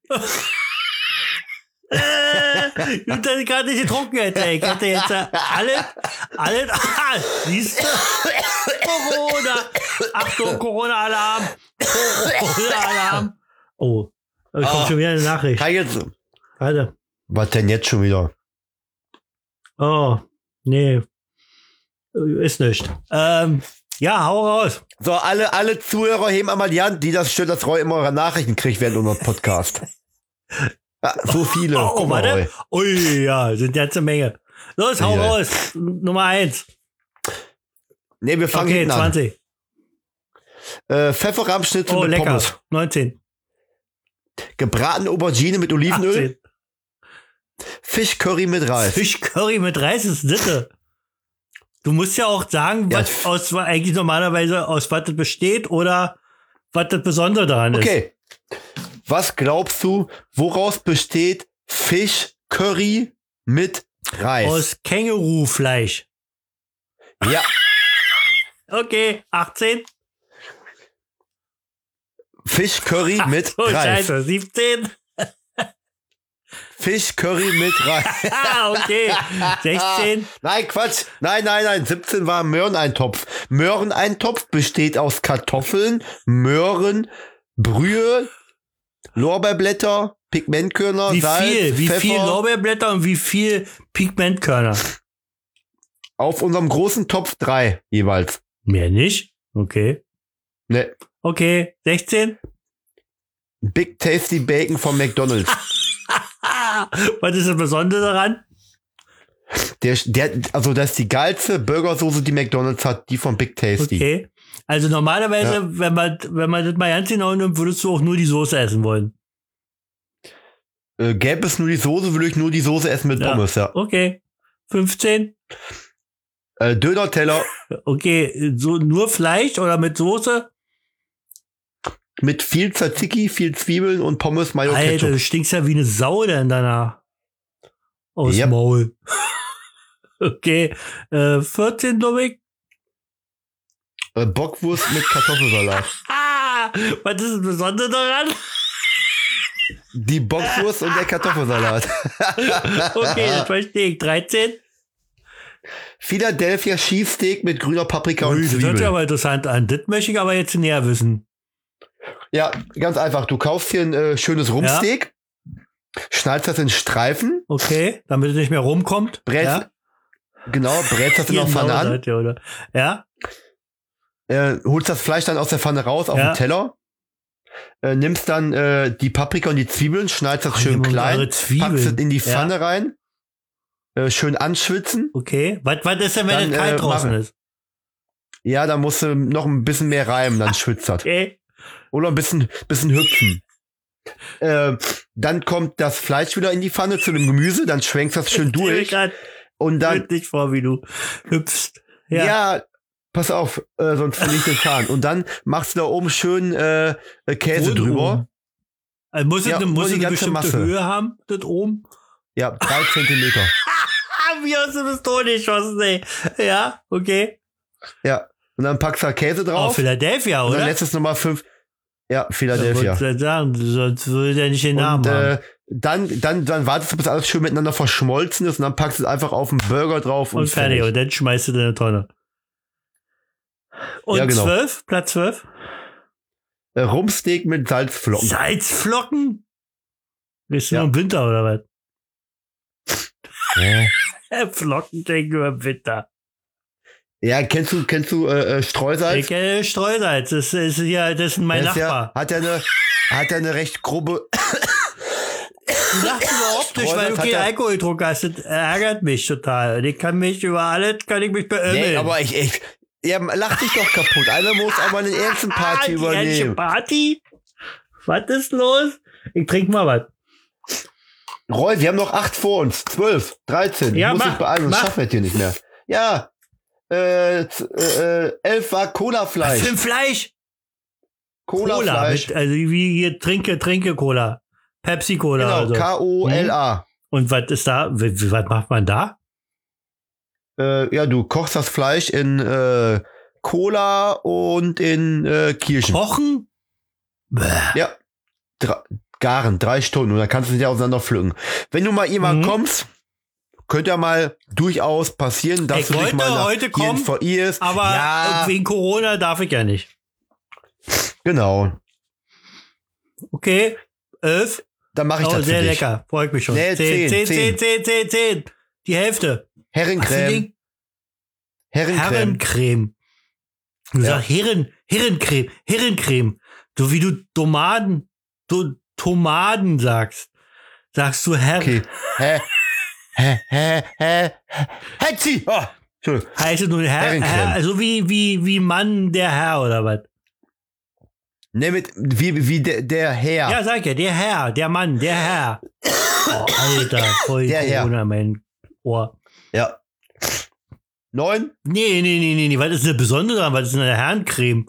Speaker 1: Gut, dass ich gerade nicht getrunken hätte. Ich hätte jetzt alle, siehst du? Corona. Achtung, Corona-Alarm. Corona-Alarm. Oh, da kommt schon wieder eine Nachricht. Warte.
Speaker 2: Was denn jetzt schon wieder?
Speaker 1: Oh, nee. Ist nicht. Ja, hau raus.
Speaker 2: So, alle Zuhörer heben einmal die Hand, die das stört, dass Roy immer eure Nachrichten kriegt während unserem Podcast. Ja, so viele.
Speaker 1: Oh, warte.
Speaker 2: Roy.
Speaker 1: Ui, ja, sind jetzt eine Menge. Los, hau raus. Nummer 1.
Speaker 2: Nee, wir fangen hinten
Speaker 1: 20.
Speaker 2: an. Pfefferrahmschnitzel mit
Speaker 1: lecker.
Speaker 2: Pommes.
Speaker 1: 19.
Speaker 2: Gebratene Aubergine mit Olivenöl.
Speaker 1: 18.
Speaker 2: Fischcurry mit Reis.
Speaker 1: Fischcurry mit Reis ist Sitte. Du musst ja auch sagen, was eigentlich normalerweise aus was das besteht oder was das Besondere daran ist.
Speaker 2: Okay. Was glaubst du, woraus besteht Fischcurry mit Reis?
Speaker 1: Aus Kängurufleisch.
Speaker 2: Ja.
Speaker 1: Okay, 18.
Speaker 2: Fischcurry mit
Speaker 1: Oh,
Speaker 2: Reis.
Speaker 1: scheiße, 17.
Speaker 2: Fischcurry mit Reis.
Speaker 1: Okay, 16.
Speaker 2: Nein, Quatsch. Nein. 17 war Möhreneintopf. Möhreneintopf besteht aus Kartoffeln, Möhren, Brühe, Lorbeerblätter, Pigmentkörner,
Speaker 1: Wie
Speaker 2: Salz,
Speaker 1: viel? Wie
Speaker 2: Pfeffer.
Speaker 1: viel Lorbeerblätter und wie viel Pigmentkörner?
Speaker 2: Auf unserem großen Topf 3 jeweils.
Speaker 1: Mehr nicht? Okay.
Speaker 2: Ne.
Speaker 1: Okay, 16.
Speaker 2: Big Tasty Bacon von McDonald's.
Speaker 1: Was ist das Besondere daran?
Speaker 2: Also das ist die geilste Burgersoße, die McDonald's hat, die von Big Tasty.
Speaker 1: Okay. Also normalerweise,
Speaker 2: Ja.
Speaker 1: wenn man das mal ganz genau nimmt, würdest du auch nur die Soße essen wollen.
Speaker 2: Gäbe es nur die Soße, würde ich nur die Soße essen mit
Speaker 1: Ja.
Speaker 2: Pommes, ja.
Speaker 1: Okay. 15.
Speaker 2: Döner-Teller
Speaker 1: Okay, so nur Fleisch oder mit Soße?
Speaker 2: mit viel Tzatziki, viel Zwiebeln und Pommes, Mayo,
Speaker 1: Alter,
Speaker 2: Ketchup.
Speaker 1: du stinkst ja wie eine Sau denn danach. Aus
Speaker 2: Yep.
Speaker 1: dem Maul. Okay. 14, glaube ich.
Speaker 2: Bockwurst mit Kartoffelsalat.
Speaker 1: Was ist das Besondere daran?
Speaker 2: Die Bockwurst und der Kartoffelsalat.
Speaker 1: Okay, das verstehe ich. 13.
Speaker 2: Philadelphia Cheesesteak mit grüner Paprika und
Speaker 1: Ui, das hört sich
Speaker 2: Zwiebeln.
Speaker 1: aber interessant an. Das möchte ich aber jetzt näher wissen.
Speaker 2: Ja, ganz einfach. Du kaufst hier ein schönes Rumpsteak, schneidest das in Streifen,
Speaker 1: Okay, damit es nicht mehr rumkommt.
Speaker 2: brätst,
Speaker 1: Ja?
Speaker 2: brätst das in der Pfanne an,
Speaker 1: seid ihr, oder? Ja?
Speaker 2: holst das Fleisch dann aus der Pfanne raus auf
Speaker 1: Ja.
Speaker 2: den Teller, nimmst dann die Paprika und die Zwiebeln, schneidest das schön
Speaker 1: Eure
Speaker 2: klein,
Speaker 1: Zwiebeln.
Speaker 2: packst es in die
Speaker 1: Ja.
Speaker 2: Pfanne rein, schön anschwitzen.
Speaker 1: Okay. Was ist denn, wenn
Speaker 2: Dann,
Speaker 1: es kalt draußen
Speaker 2: machen.
Speaker 1: ist?
Speaker 2: Ja, dann musst du noch ein bisschen mehr reiben, dann schwitzt das.
Speaker 1: Okay.
Speaker 2: Oder ein bisschen hüpfen. Dann kommt das Fleisch wieder in die Pfanne zu dem Gemüse, dann schwenkst das schön durch. Und dann,
Speaker 1: Nicht vor, wie du hüpfst.
Speaker 2: ja, pass auf, sonst verliere ich den Faden. Und dann machst du da oben schön Käse
Speaker 1: Rundum.
Speaker 2: drüber.
Speaker 1: Also muss es
Speaker 2: Ja,
Speaker 1: eine,
Speaker 2: nur
Speaker 1: muss es
Speaker 2: die
Speaker 1: eine
Speaker 2: ganze
Speaker 1: bestimmte
Speaker 2: Masse.
Speaker 1: Höhe haben, das oben?
Speaker 2: Ja, 3 Zentimeter.
Speaker 1: Wie hast du das Ton geschossen, ey? Ja, okay.
Speaker 2: Ja. Und dann packst du da Käse
Speaker 1: Auf
Speaker 2: drauf.
Speaker 1: Philadelphia,
Speaker 2: Und dann
Speaker 1: oder?
Speaker 2: lässt es nochmal 5. Ja,
Speaker 1: Ich
Speaker 2: Philadelphia.
Speaker 1: wollte sagen, sonst würde er nicht den Namen
Speaker 2: Und
Speaker 1: haben.
Speaker 2: dann wartest du, bis alles schön miteinander verschmolzen ist und dann packst du es einfach auf den Burger drauf
Speaker 1: Und fertig. Und dann schmeißt du in eine Tonne. Und
Speaker 2: Ja, genau.
Speaker 1: 12? Platz 12?
Speaker 2: Rumpsteak mit Salzflocken.
Speaker 1: Salzflocken? Ist
Speaker 2: Ja.
Speaker 1: nur im Winter, oder was?
Speaker 2: Hä?
Speaker 1: Flocken denken nur im Winter.
Speaker 2: Ja, kennst du Streusalz?
Speaker 1: Ich kenne Streusalz. Das ist mein
Speaker 2: Das ist
Speaker 1: Nachbar.
Speaker 2: hat er eine recht grobe.
Speaker 1: Du lachst überhaupt nicht, weil du
Speaker 2: Streusalz hat
Speaker 1: keinen
Speaker 2: er-
Speaker 1: Alkohol getrunken hast. Das ärgert mich total. Und ich kann mich über alles, beömmeln.
Speaker 2: Nee, aber ich lach dich doch kaputt. Einer muss auch mal den ersten Party
Speaker 1: die ernste
Speaker 2: übernehmen.
Speaker 1: Party? Was ist los? Ich trinke mal was.
Speaker 2: Roy, wir haben noch 8 vor uns. 12, 13.
Speaker 1: Ja,
Speaker 2: ich muss
Speaker 1: mach,
Speaker 2: mich beeilen, sonst
Speaker 1: mach.
Speaker 2: schaffen wir es hier nicht mehr. Ja. 11 war
Speaker 1: Was
Speaker 2: Cola-Fleisch.
Speaker 1: für ein Fleisch? Cola.
Speaker 2: Cola-Fleisch.
Speaker 1: Also wie hier Trinke Cola. Pepsi-Cola.
Speaker 2: Genau,
Speaker 1: Also.
Speaker 2: K-O-L-A.
Speaker 1: Und was ist da? Was macht man da?
Speaker 2: Ja, du kochst das Fleisch in Cola und in Kirschen.
Speaker 1: Kochen? Bäh.
Speaker 2: Ja. Garen, 3 Stunden. Und dann kannst du es nicht auseinander pflücken. Wenn du mal irgendwann kommst, könnte ja mal durchaus passieren, dass
Speaker 1: Ich
Speaker 2: du dich
Speaker 1: wollte
Speaker 2: mal nach
Speaker 1: heute kommen,
Speaker 2: verirrst.
Speaker 1: Aber
Speaker 2: ja,
Speaker 1: wegen Corona darf ich ja nicht.
Speaker 2: genau.
Speaker 1: Okay. 11.
Speaker 2: Dann mache ich
Speaker 1: Oh,
Speaker 2: das für
Speaker 1: sehr
Speaker 2: dich.
Speaker 1: lecker. Freut mich schon.
Speaker 2: Nee, 10.
Speaker 1: 10. Die Hälfte. Was für ein
Speaker 2: Herrencreme.
Speaker 1: Ding?
Speaker 2: Herrencreme.
Speaker 1: Herrencreme. Du
Speaker 2: Ja.
Speaker 1: sagst Herrencreme. So wie du Tomaten sagst. Sagst du
Speaker 2: Okay. Hetzi! Oh, Entschuldigung.
Speaker 1: Heißt es nur
Speaker 2: Herrencreme.
Speaker 1: also wie Mann, der Herr oder was?
Speaker 2: Ne, wie der Herr.
Speaker 1: Ja, sag ja, der Herr, der Mann, der Herr. Oh, Alter, voll
Speaker 2: Der Herr.
Speaker 1: Corona, mein Ohr.
Speaker 2: Ja. 9?
Speaker 1: Nee. Was ist eine besondere dran? Was ist eine Herrencreme?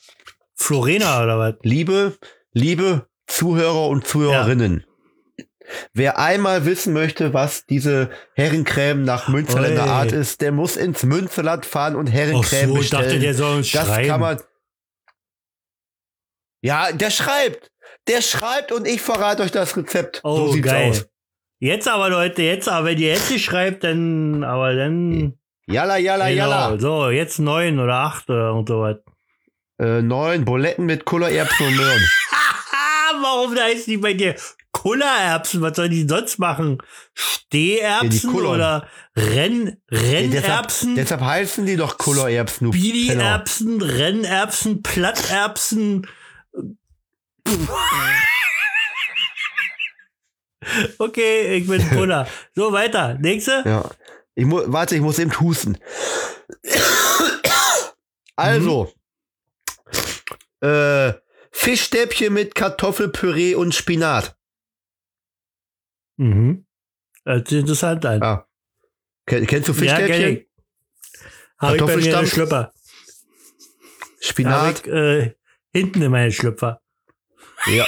Speaker 1: Florena oder was?
Speaker 2: Liebe Zuhörer und Zuhörerinnen. Wer einmal wissen möchte, was diese Herrencreme nach Münsterländer Art ist, der muss ins Münsterland fahren und Herrencreme
Speaker 1: ich dachte,
Speaker 2: bestellen.
Speaker 1: der soll uns
Speaker 2: Das
Speaker 1: schreiben.
Speaker 2: kann man. Ja, der schreibt und ich verrate euch das Rezept.
Speaker 1: Oh,
Speaker 2: so sieht's
Speaker 1: geil.
Speaker 2: aus.
Speaker 1: Jetzt aber, Leute, wenn ihr jetzt nicht schreibt, dann.
Speaker 2: Jalla, jalla, jalla.
Speaker 1: Genau, so, jetzt 9 oder 8 oder sowas.
Speaker 2: 9 Buletten mit Kullererbsen und Möhren.
Speaker 1: Warum heißt die bei dir Kullererbsen? Was soll die sonst machen? Steherbsen
Speaker 2: Kullern.
Speaker 1: oder Rennerbsen?
Speaker 2: Deshalb heißen die doch Kullererbsen. du
Speaker 1: Speedy-Erbsen, Rennerbsen, Platterbsen. Okay, ich bin Kuller. So, weiter. Nächste?
Speaker 2: Ja. Ich muss eben husten. Also, Fischstäbchen mit Kartoffelpüree und Spinat.
Speaker 1: Mhm. Das ist interessant an.
Speaker 2: Ah. Kennst du Fischstäbchen?
Speaker 1: Habe ich bei mir einen
Speaker 2: Kartoffelstampf?
Speaker 1: Schlüpper.
Speaker 2: Spinat?
Speaker 1: Habe ich hinten in meinen Schlüpfer.
Speaker 2: Ja.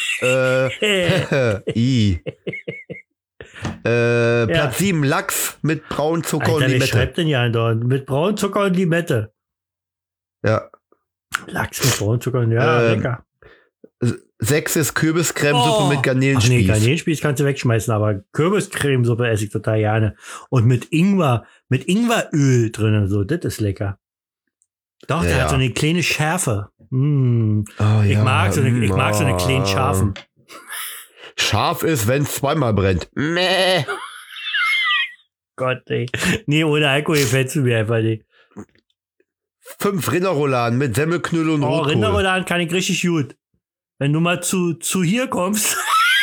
Speaker 2: Platz 7, Lachs mit Braunzucker
Speaker 1: Alter,
Speaker 2: und
Speaker 1: wer
Speaker 2: Limette.
Speaker 1: schreibt denn ja andauernd? Mit Braunzucker und Limette.
Speaker 2: Ja.
Speaker 1: Lachs mit Braunzucker und lecker.
Speaker 2: 6 ist Kürbiscremesuppe mit
Speaker 1: Ach nee,
Speaker 2: Garnelenspieß.
Speaker 1: Garnelenspieß kannst du wegschmeißen, aber Kürbiscremesuppe esse ich total gerne. Und mit Ingweröl drin, so, das ist lecker. Doch, der
Speaker 2: Ja.
Speaker 1: hat so eine kleine Schärfe. Mm.
Speaker 2: Oh,
Speaker 1: Ich
Speaker 2: ja.
Speaker 1: mag so eine kleinen Scharfen.
Speaker 2: Scharf ist, wenn es zweimal brennt. Mäh.
Speaker 1: Gott, ey. Nee, ohne Alkohol gefällst du mir einfach nicht.
Speaker 2: 5 Rinderrouladen mit Semmelknödel und
Speaker 1: Oh,
Speaker 2: Rotkohl.
Speaker 1: Rinderrouladen kann ich richtig gut. Wenn du mal zu hier kommst.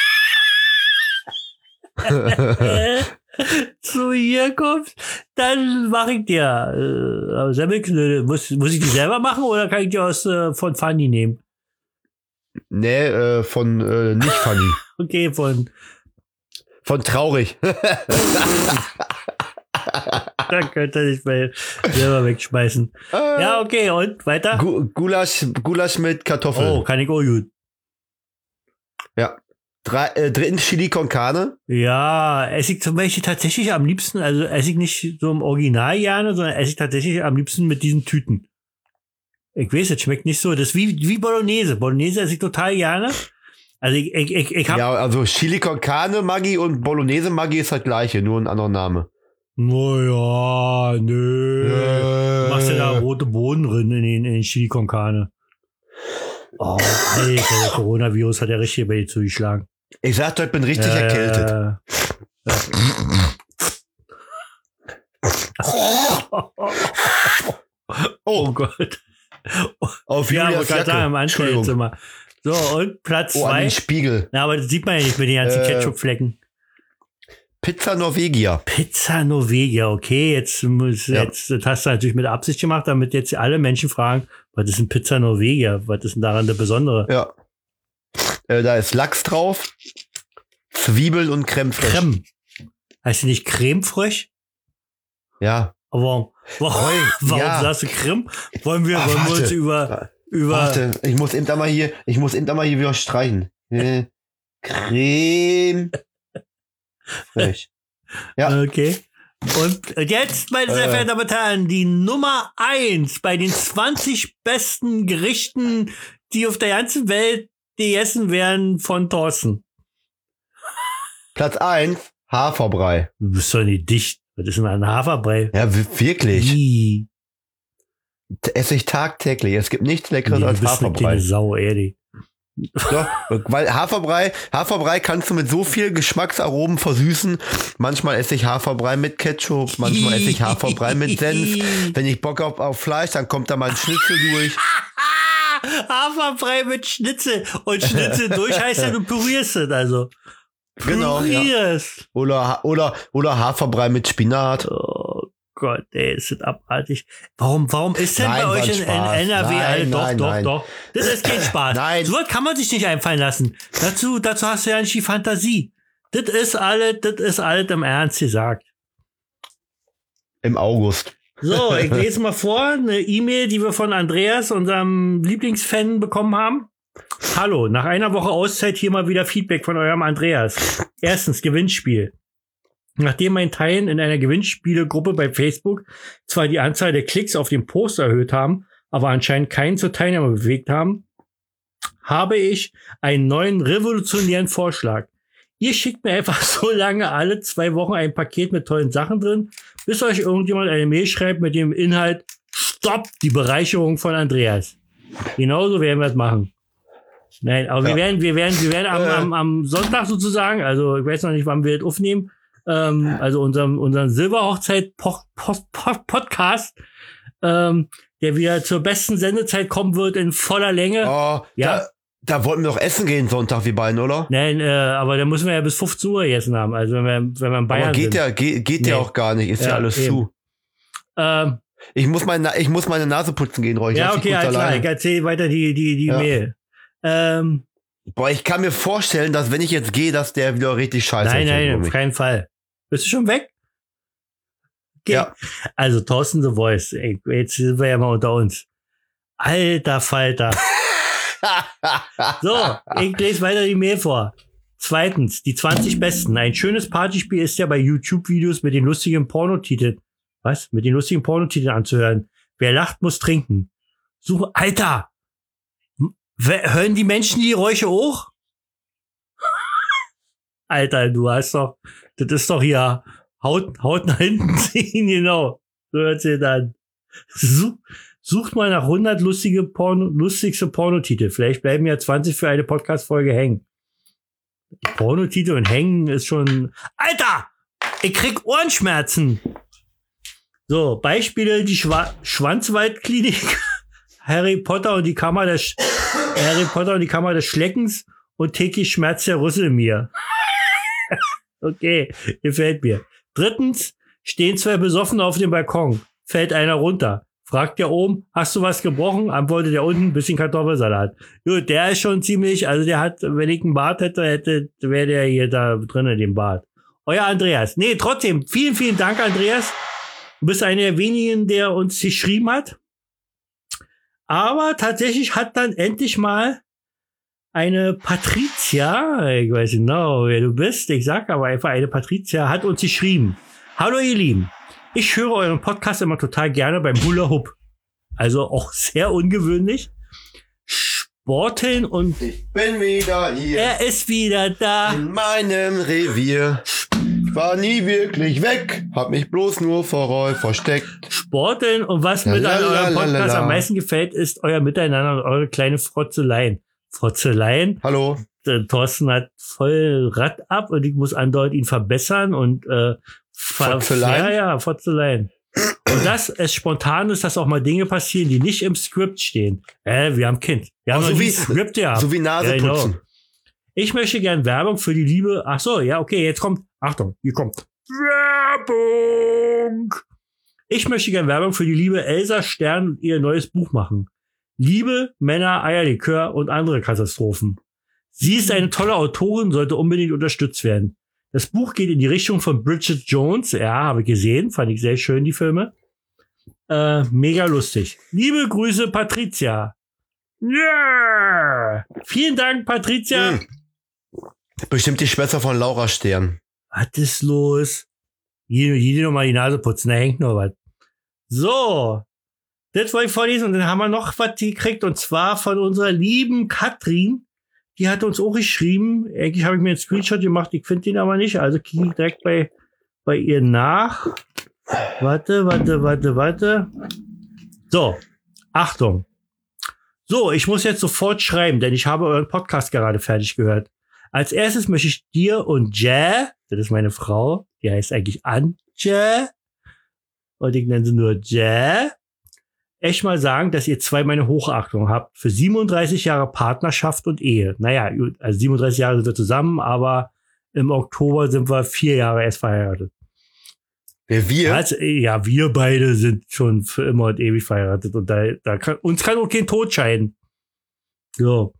Speaker 1: zu hier kommst, dann mache ich dir Semmelknödel. Muss ich die selber machen oder kann ich die von Fanny nehmen?
Speaker 2: Nee, von nicht funny.
Speaker 1: Okay, von
Speaker 2: Traurig.
Speaker 1: dann könnt ihr nicht mehr selber wegschmeißen. Ja, okay, und weiter?
Speaker 2: Gulasch mit Kartoffeln.
Speaker 1: Oh, kann ich auch gut.
Speaker 2: Ja. Dritten Chili con Carne.
Speaker 1: Ja, esse ich zum Beispiel tatsächlich am liebsten, also esse ich nicht so im Original gerne, sondern esse ich tatsächlich am liebsten mit diesen Tüten. Ich weiß, es schmeckt nicht so. Das ist wie Bolognese. Bolognese esse ich total gerne. Also ich hab.
Speaker 2: Ja, also Chili con Carne Maggi und Bolognese Maggi ist das gleiche, nur ein anderer Name.
Speaker 1: Naja, nö. Du machst ja da rote Bohnen drin in den Chili con Carne. Oh, Alter, der Coronavirus hat ja richtig bei dir zugeschlagen.
Speaker 2: Ich sag doch, ich bin richtig erkältet.
Speaker 1: Oh Gott.
Speaker 2: Auf
Speaker 1: Ja,
Speaker 2: Julias
Speaker 1: aber gerade sagen, im
Speaker 2: Jacke. Entschuldigung.
Speaker 1: Anstellzimmer. So, und Platz
Speaker 2: Oh, an
Speaker 1: 2.
Speaker 2: den Spiegel.
Speaker 1: Na, aber das sieht man ja nicht mit den ganzen Ketchup-Flecken.
Speaker 2: Pizza Norvegia.
Speaker 1: Pizza Norvegia, okay, jetzt das hast du natürlich mit Absicht gemacht, damit jetzt alle Menschen fragen, was ist denn Pizza Norvegia? Was ist denn daran der Besondere?
Speaker 2: Ja. Da ist Lachs drauf, Zwiebeln und Creme fraiche.
Speaker 1: Creme. Heißt die nicht Creme fraiche?
Speaker 2: Ja.
Speaker 1: Aber warum
Speaker 2: ja.
Speaker 1: sagst du Creme? Wollen wir
Speaker 2: warte.
Speaker 1: uns über
Speaker 2: Warte, ich muss eben da mal hier wieder streichen. Creme fraiche. Ja.
Speaker 1: Okay. Und jetzt, meine sehr verehrten Damen und Herren, die Nummer 1 bei den 20 besten Gerichten, die auf der ganzen Welt gegessen werden von Thorsten.
Speaker 2: Platz 1, Haferbrei.
Speaker 1: Du bist doch nicht dicht. Was ist denn ein Haferbrei?
Speaker 2: Ja, wirklich.
Speaker 1: Ih,
Speaker 2: Esse ich tagtäglich. Es gibt nichts Leckeres
Speaker 1: nee,
Speaker 2: als
Speaker 1: du bist eine
Speaker 2: Haferbrei.
Speaker 1: kleine Sau, ehrlich.
Speaker 2: Ja, weil Haferbrei kannst du mit so viel Geschmacksaromen versüßen. Manchmal esse ich Haferbrei mit Ketchup, manchmal esse ich Haferbrei mit Senf. Wenn ich Bock auf Fleisch, dann kommt da mal ein Schnitzel durch.
Speaker 1: Haferbrei mit Schnitzel. Und Schnitzel durch heißt ja, du pürierst es also.
Speaker 2: Genau, ja.
Speaker 1: Pürierst.
Speaker 2: Oder Haferbrei mit Spinat.
Speaker 1: Oh Gott, ey, ist das abartig. Warum ist denn
Speaker 2: Nein,
Speaker 1: bei
Speaker 2: war
Speaker 1: euch
Speaker 2: ein
Speaker 1: in
Speaker 2: Spaß.
Speaker 1: NRW
Speaker 2: Nein,
Speaker 1: alle?
Speaker 2: nein.
Speaker 1: Doch. Das ist kein Spaß.
Speaker 2: Nein.
Speaker 1: So was kann man sich nicht einfallen lassen. Dazu hast du ja nicht die Fantasie. Das ist alles im Ernst gesagt.
Speaker 2: Im August.
Speaker 1: So, ich lese mal vor, eine E-Mail, die wir von Andreas, unserem Lieblingsfan, bekommen haben. Hallo, nach einer Woche Auszeit hier mal wieder Feedback von eurem Andreas. Erstens, Gewinnspiel. Nachdem mein Teilen in einer Gewinnspielegruppe bei Facebook zwar die Anzahl der Klicks auf den Post erhöht haben, aber anscheinend keinen zur Teilnahme bewegt haben, habe ich einen neuen revolutionären Vorschlag. Ihr schickt mir einfach so lange alle 2 Wochen ein Paket mit tollen Sachen drin, bis euch irgendjemand eine Mail schreibt mit dem Inhalt Stopp, die Bereicherung von Andreas. Genauso werden wir es machen. Nein, aber wir werden am Sonntag sozusagen, also ich weiß noch nicht, wann wir das aufnehmen, also unseren Silberhochzeit-Podcast, der wieder zur besten Sendezeit kommen wird in voller Länge.
Speaker 2: Oh, ja. Da wollten wir doch essen gehen Sonntag, wir beiden, oder?
Speaker 1: Nein, aber da müssen wir ja bis 15 Uhr gegessen haben, also wenn wir in Bayern
Speaker 2: aber
Speaker 1: sind.
Speaker 2: Geht ja auch gar nicht, ist ja alles
Speaker 1: eben.
Speaker 2: zu. Ich muss meine Nase putzen gehen, Roy.
Speaker 1: Ja, okay, alles klar, ich erzähle weiter die Mail.
Speaker 2: Boah, ich kann mir vorstellen, dass wenn ich jetzt gehe, dass der wieder richtig scheiße ist.
Speaker 1: Nein, auf keinen Fall. Bist du schon weg? Okay.
Speaker 2: Ja.
Speaker 1: Also, Thorsten The Voice. Ey, jetzt sind wir ja mal unter uns. Alter Falter. So, ich lese weiter die Mail vor. Zweitens, die 20 Besten. Ein schönes Partyspiel ist ja bei YouTube-Videos mit den lustigen Pornotiteln. Was? Mit den lustigen Pornotiteln anzuhören. Wer lacht, muss trinken. Suche, Alter! Hören die Menschen die Geräusche auch? Alter, du hast doch, das ist doch hier Haut nach hinten ziehen, genau. So hört sich dann. Sucht mal nach 100 lustigste Pornotitel. Vielleicht bleiben ja 20 für eine Podcast-Folge hängen. Pornotitel und hängen ist schon, Alter! Ich krieg Ohrenschmerzen! So, Beispiele, die Schwanzwaldklinik, Harry Potter und die Kammer des Schleckens und täglich schmerzt der Rüssel in mir. Okay, gefällt mir. Drittens, stehen 2 Besoffene auf dem Balkon. Fällt einer runter. Fragt der oben, hast du was gebrochen? Antwortet der unten, bisschen Kartoffelsalat. Gut, der ist schon ziemlich, also der hat, wenn ich einen Bart hätte, wäre der hier da drinnen, den Bart. Euer Andreas. Nee, trotzdem, vielen, vielen Dank, Andreas. Du bist einer der wenigen, der uns geschrieben hat. Aber tatsächlich hat dann endlich mal eine Patricia, ich weiß genau, wer du bist, ich sag aber einfach, eine Patricia hat uns geschrieben. Hallo ihr Lieben, ich höre euren Podcast immer total gerne beim Hula Hoop. Also auch sehr ungewöhnlich. Sporteln und...
Speaker 2: Ich bin wieder hier.
Speaker 1: Er ist wieder da.
Speaker 2: In meinem Revier. Ich war nie wirklich weg, hab mich bloß nur vor Roy versteckt.
Speaker 1: Sporteln und was mir an eurem Podcast am meisten gefällt, ist euer Miteinander und eure kleine Frotzeleien. Frotzeleien?
Speaker 2: Hallo.
Speaker 1: Thorsten hat voll Rad ab und ich muss andauernd ihn verbessern und
Speaker 2: Fotzeleien?
Speaker 1: Ja, Fotzeleien. Und das ist spontan ist, dass auch mal Dinge passieren, die nicht im Skript stehen. Wir haben Kind. Wir haben
Speaker 2: so
Speaker 1: noch
Speaker 2: wie
Speaker 1: nie Skript gehabt.
Speaker 2: So wie Nase putzen.
Speaker 1: Genau. Ich möchte gern Werbung für die liebe... Ach so, ja, okay, jetzt kommt... Achtung, hier kommt Werbung. Ich möchte gern Werbung für die liebe Elsa Stern und ihr neues Buch machen. Liebe, Männer, Eierlikör und andere Katastrophen. Sie ist eine tolle Autorin, sollte unbedingt unterstützt werden. Das Buch geht in die Richtung von Bridget Jones. Ja, habe ich gesehen. Fand ich sehr schön, die Filme. Mega lustig. Liebe Grüße, Patricia. Yeah! Vielen Dank, Patricia.
Speaker 2: Bestimmt die Schwester von Laura Stern.
Speaker 1: Was ist los? Jede noch mal die Nase putzen, da hängt noch was. So. Das wollte ich vorlesen und dann haben wir noch was gekriegt und zwar von unserer lieben Katrin. Die hat uns auch geschrieben. Eigentlich habe ich mir einen Screenshot gemacht, ich finde den aber nicht. Also klicke ich direkt bei ihr nach. Warte. So, Achtung. So, ich muss jetzt sofort schreiben, denn ich habe euren Podcast gerade fertig gehört. Als erstes möchte ich dir und Jä, das ist meine Frau, die heißt eigentlich Antje, und ich nenne sie nur Jä, echt mal sagen, dass ihr 2 meine Hochachtung habt für 37 Jahre Partnerschaft und Ehe. Naja, also 37 Jahre sind wir zusammen, aber im Oktober sind wir 4 Jahre erst verheiratet.
Speaker 2: Wir?
Speaker 1: Also, ja, wir beide sind schon für immer und ewig verheiratet und uns kann auch kein Tod scheiden. So.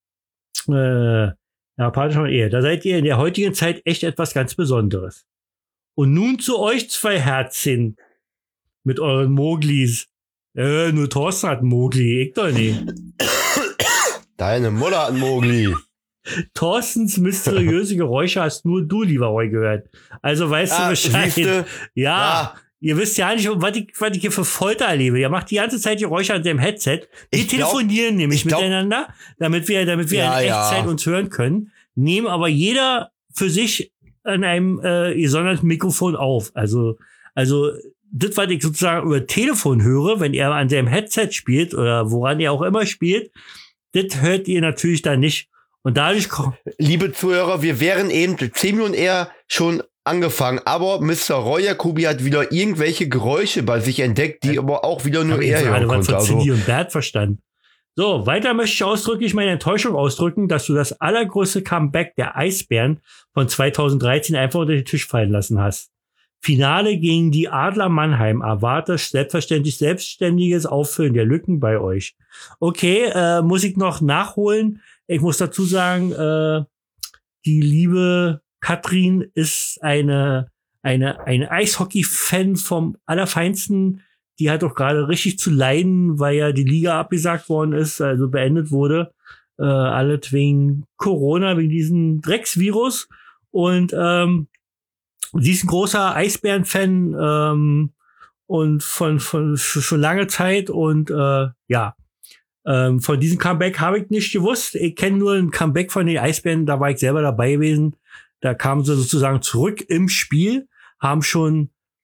Speaker 1: Ja, Partnerschaft und Ehe. Da seid ihr in der heutigen Zeit echt etwas ganz Besonderes. Und nun zu euch 2 Herzchen mit euren Moglis. Nur Thorsten hat einen Mogli, ich doch nicht.
Speaker 2: Deine Mutter hat Mogli.
Speaker 1: Thorstens mysteriöse Geräusche hast nur du, lieber Roy, gehört. Also weißt du Bescheid.
Speaker 2: Siehste?
Speaker 1: Ja. Ihr wisst ja nicht, was ich hier für Folter erlebe. Ihr macht die ganze Zeit Geräusche an dem Headset. Wir telefonieren nämlich miteinander, damit wir in Echtzeit uns hören können. Nehmen aber jeder für sich an einem gesonderten Mikrofon auf. Also das, was ich sozusagen über Telefon höre, wenn er an seinem Headset spielt oder woran er auch immer spielt, das hört ihr natürlich dann nicht. Und dadurch
Speaker 2: Liebe Zuhörer, wir wären eben 10 Minuten eher schon angefangen, aber Mr. Roy Jacobi hat wieder irgendwelche Geräusche bei sich entdeckt, die aber auch wieder nur er hören konnte.
Speaker 1: Was von Cindy und Bert verstanden. So, weiter möchte ich ausdrücklich meine Enttäuschung ausdrücken, dass du das allergrößte Comeback der Eisbären von 2013 einfach unter den Tisch fallen lassen hast. Finale gegen die Adler Mannheim. Erwarte selbstverständlich selbstständiges Auffüllen der Lücken bei euch. Okay, muss ich noch nachholen. Ich muss dazu sagen, die liebe Katrin ist eine Eishockey-Fan vom Allerfeinsten. Die hat doch gerade richtig zu leiden, weil ja die Liga abgesagt worden ist, also beendet wurde. Alles wegen Corona, wegen diesem Drecksvirus. Und sie ist ein großer Eisbären-Fan und von schon lange Zeit. Und von diesem Comeback habe ich nicht gewusst. Ich kenne nur ein Comeback von den Eisbären, da war ich selber dabei gewesen. Da kamen sie sozusagen zurück im Spiel, haben schon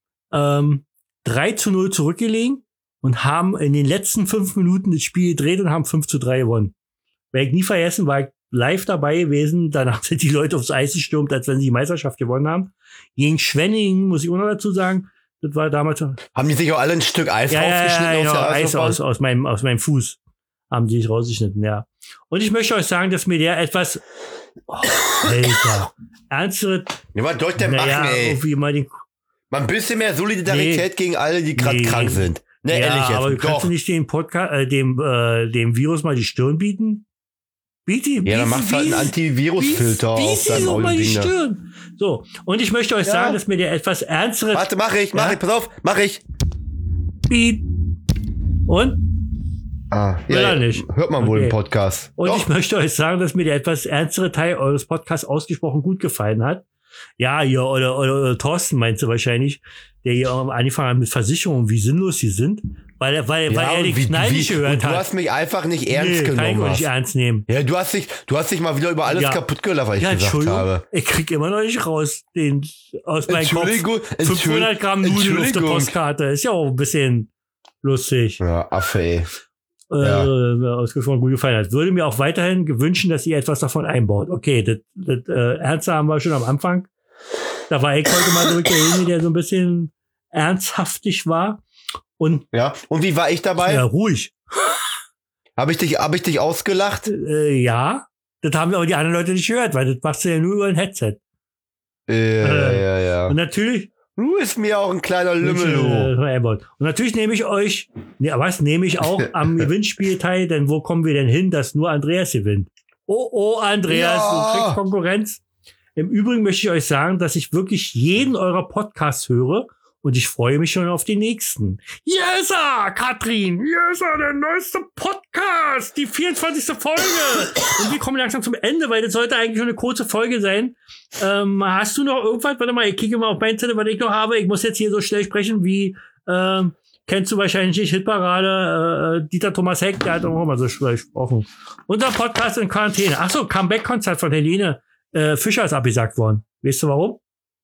Speaker 1: 3-0 zurückgelegen und haben in den letzten 5 Minuten das Spiel gedreht und haben 5-3 gewonnen. Werde ich nie vergessen, war ich live dabei gewesen. Danach sind die Leute aufs Eis gestürmt, als wenn sie die Meisterschaft gewonnen haben. Gegen Schwenningen, muss ich auch noch dazu sagen. Das war damals.
Speaker 2: Haben die sich auch alle ein Stück Eis rausgeschnitten?
Speaker 1: Ja, Eis aus meinem Fuß. Haben die sich rausgeschnitten, ja. Und ich möchte euch sagen, dass mir der etwas, Alter, ernstere,
Speaker 2: ja, was soll ich denn machen, ey?
Speaker 1: Irgendwie mal den,
Speaker 2: mal ein bisschen mehr Solidarität gegen alle, die gerade krank sind. Ne, ehrlich jetzt.
Speaker 1: Aber kannst du nicht den Podcast, dem Virus mal die Stirn bieten?
Speaker 2: Ja, dann machst du halt einen Antivirus-Filter auf deinem Audio-Ding.
Speaker 1: So, und ich möchte euch sagen, dass mir der etwas ernstere...
Speaker 2: Warte, mach ich, pass auf, mach ich.
Speaker 1: Beat. Und?
Speaker 2: Ja, nicht. Hört man wohl im Podcast.
Speaker 1: Und ich möchte euch sagen, dass mir der etwas ernstere Teil eures Podcasts ausgesprochen gut gefallen hat. Ja, oder Thorsten meinst du wahrscheinlich, der hier angefangen hat mit Versicherungen, wie sinnlos sie sind, weil er die Knall nicht gehört hat.
Speaker 2: Du hast mich einfach nicht ernst genommen.
Speaker 1: Kann ich nicht ernst nehmen.
Speaker 2: Ja, du hast dich mal wieder über alles kaputt gelacht, was ich gesagt habe.
Speaker 1: Ich krieg immer noch nicht raus, aus meinem Kopf 500 Gramm Nudeln auf der Postkarte. Ist ja auch ein bisschen lustig.
Speaker 2: Ja, Affe, ey.
Speaker 1: Ausgesprochen gut gefallen hat. Würde mir auch weiterhin wünschen, dass ihr etwas davon einbaut. Okay, das Ernste haben wir schon am Anfang. Da war ich heute mal so derjenige, der so ein bisschen ernsthaftig war. Und
Speaker 2: wie war ich dabei?
Speaker 1: Ja, ruhig.
Speaker 2: Hab ich dich ausgelacht?
Speaker 1: Ja. Das haben aber die anderen Leute nicht gehört, weil das machst du ja nur über ein Headset.
Speaker 2: Ja.
Speaker 1: Und natürlich.
Speaker 2: Du ist mir auch ein kleiner Lümmel.
Speaker 1: Und natürlich nehme ich auch am Gewinnspiel teil, denn wo kommen wir denn hin, dass nur Andreas gewinnt? Oh, Andreas, du kriegst Konkurrenz. Im Übrigen möchte ich euch sagen, dass ich wirklich jeden eurer Podcasts höre und ich freue mich schon auf die nächsten. Yesa, Katrin! Yesa, der neueste Podcast! Die 24. Folge! Und wir kommen langsam zum Ende, weil das sollte eigentlich schon eine kurze Folge sein. Hast du noch irgendwas? Warte mal, ich kicke mal auf mein Zettel, was ich noch habe. Ich muss jetzt hier so schnell sprechen wie, kennst du wahrscheinlich nicht, Hitparade, Dieter Thomas Heck, der hat auch immer so gesprochen. Unser Podcast in Quarantäne. Ach so, Comeback-Konzert von Helene Fischer ist abgesagt worden. Weißt du warum?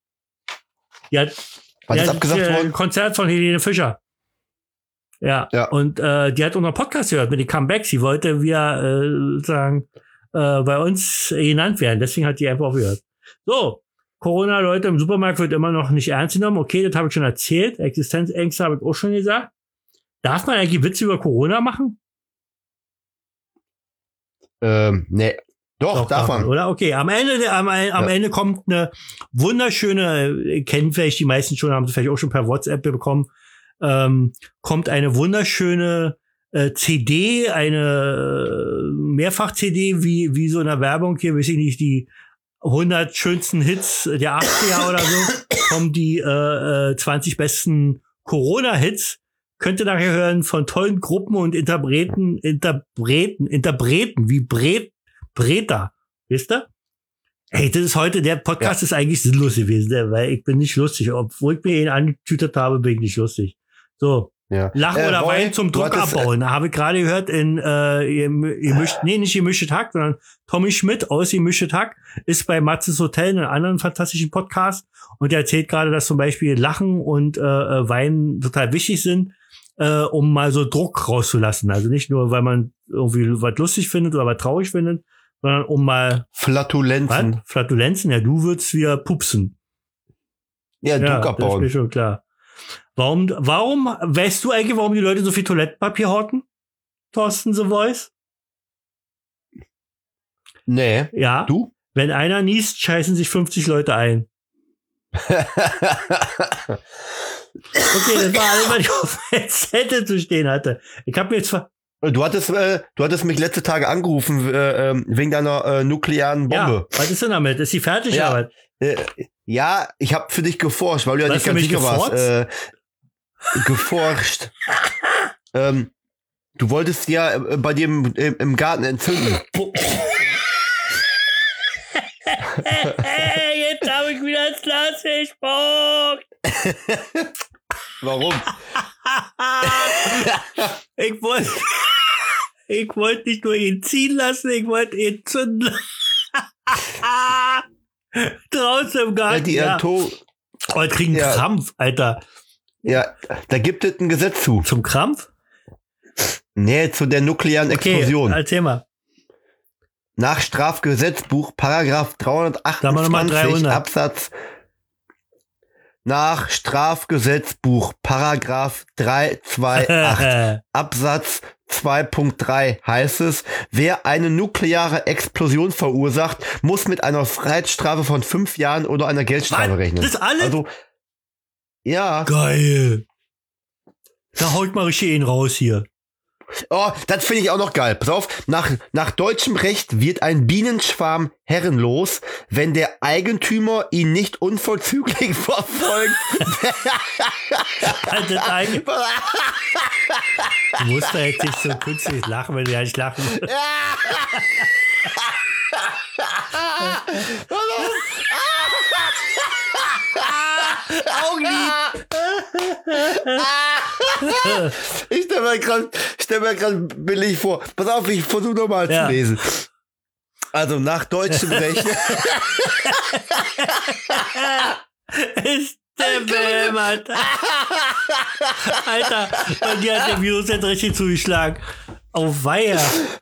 Speaker 2: Was ist abgesagt worden?
Speaker 1: Konzert von Helene Fischer. Ja. Und die hat unseren Podcast gehört mit den Comebacks. Sie wollte bei uns genannt werden. Deswegen hat die einfach aufgehört. So, Corona, Leute, im Supermarkt wird immer noch nicht ernst genommen. Okay, das habe ich schon erzählt. Existenzängste habe ich auch schon gesagt. Darf man eigentlich Witze über Corona machen?
Speaker 2: Nee. Doch, darf man.
Speaker 1: Oder? Okay, am Ende kommt eine wunderschöne, kennen vielleicht die meisten schon, haben sie vielleicht auch schon per WhatsApp bekommen, kommt eine wunderschöne CD, eine Mehrfach-CD, wie so in der Werbung hier, weiß ich nicht, die 100 schönsten Hits der 80er oder so, kommen die 20 besten Corona-Hits, könnt ihr nachher hören von tollen Gruppen und Interpreten wie Breta. Wisst ihr? Hey, das ist heute, der Podcast ist eigentlich sinnlos gewesen, weil ich bin nicht lustig. Obwohl ich mir ihn angetütert habe, bin ich nicht lustig. So.
Speaker 2: Ja.
Speaker 1: Lachen oder
Speaker 2: Roy,
Speaker 1: Weinen zum Druck abbauen. Da habe ich gerade gehört in nicht Gemischtes Hack, sondern Tommy Schmidt aus Gemischtes Hack ist bei Matzes Hotel, einem anderen fantastischen Podcast, und der erzählt gerade, dass zum Beispiel Lachen und Weinen total wichtig sind, um mal so Druck rauszulassen. Also nicht nur, weil man irgendwie was lustig findet oder was traurig findet, sondern um mal
Speaker 2: Flatulenzen.
Speaker 1: Was? Flatulenzen? Ja, du würdest wieder pupsen.
Speaker 2: Ja, Druck
Speaker 1: Das ist
Speaker 2: abbauen.
Speaker 1: mir schon klar. Warum, weißt du eigentlich, warum die Leute so viel Toilettenpapier horten? Thorsten The Voice?
Speaker 2: Nee.
Speaker 1: Ja.
Speaker 2: Du?
Speaker 1: Wenn einer niest, scheißen sich 50 Leute ein. Okay, das war alles, was ich auf der Zettel zu stehen hatte. Ich habe mir jetzt
Speaker 2: Du hattest mich letzte Tage angerufen wegen deiner nuklearen Bombe.
Speaker 1: Ja, was ist denn damit? Ist die fertig
Speaker 2: Ja.
Speaker 1: oder was?
Speaker 2: Ja, ich habe für dich geforscht, weil du ja
Speaker 1: Was,
Speaker 2: nicht ganz
Speaker 1: für mich
Speaker 2: sicher warst. Geforscht. Du wolltest ja bei dir im Garten entzünden.
Speaker 1: Jetzt habe ich wieder ins Glas gespuckt.
Speaker 2: Warum?
Speaker 1: Ich wollte nicht nur ihn ziehen lassen, ich wollte ihn zünden. Draußen im Garten. Oh, ich krieg einen Krampf, Alter.
Speaker 2: Ja, da gibt es ein Gesetz zu.
Speaker 1: Zum Krampf?
Speaker 2: Nee, zu der nuklearen Explosion.
Speaker 1: Erzähl mal.
Speaker 2: Nach Strafgesetzbuch, Paragraph 328 Absatz. Nach Strafgesetzbuch, Paragraph 328 Absatz 2.3 heißt es, wer eine nukleare Explosion verursacht, muss mit einer Freiheitsstrafe von 5 Jahren oder einer Geldstrafe rechnen.
Speaker 1: Das ist alles?
Speaker 2: Also, ja.
Speaker 1: Geil. Da haut mal richtig ihn raus hier.
Speaker 2: Oh, das finde ich auch noch geil. Pass auf, nach deutschem Recht wird ein Bienenschwarm herrenlos, wenn der Eigentümer ihn nicht unverzüglich verfolgt.
Speaker 1: Du musst da jetzt nicht so künstlich lachen, wenn du ja nicht lachen willst. Augenlid.
Speaker 2: Ich stell mir grad billig vor. Pass auf, ich versuche nochmal zu lesen. Also nach deutschem Recht.
Speaker 1: Ist der behämmert. Alter, bei dir hat der Virus jetzt richtig zugeschlagen. Auf Weiher.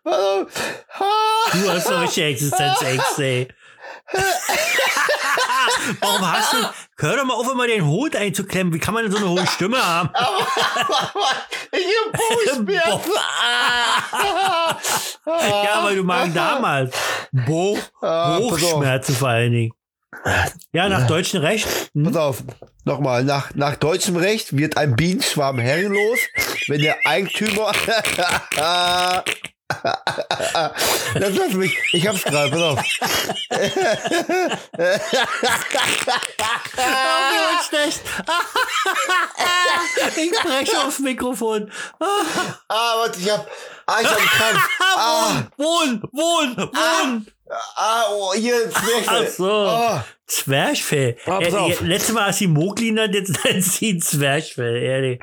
Speaker 1: Du hast doch richtig Existenzängste, ey. Warum hast du... Hör doch mal auf, immer den Hut einzuklemmen. Wie kann man denn so eine hohe Stimme haben?
Speaker 2: Ich hab Bauchschmerzen.
Speaker 1: Ja, weil du Magen-Darm hast. Bauchschmerzen vor allen Dingen. Ja, nach deutschem Recht.
Speaker 2: Pass auf, nochmal. Nach deutschem Recht wird ein Bienenschwarm herrenlos, wenn der Eigentümer... Das lass mich. Ich hab's gerade, pass auf.
Speaker 1: Oh, schlecht. Ich breche aufs Mikrofon.
Speaker 2: Warte, ich hab einen Krampf.
Speaker 1: Wohn.
Speaker 2: Oh, hier, Zwerchfell.
Speaker 1: Ach so. Zwerchfell.
Speaker 2: Pass auf.
Speaker 1: Letztes Mal hast du die Mogliner, jetzt nennt sie ein Zwerchfell, ehrlich.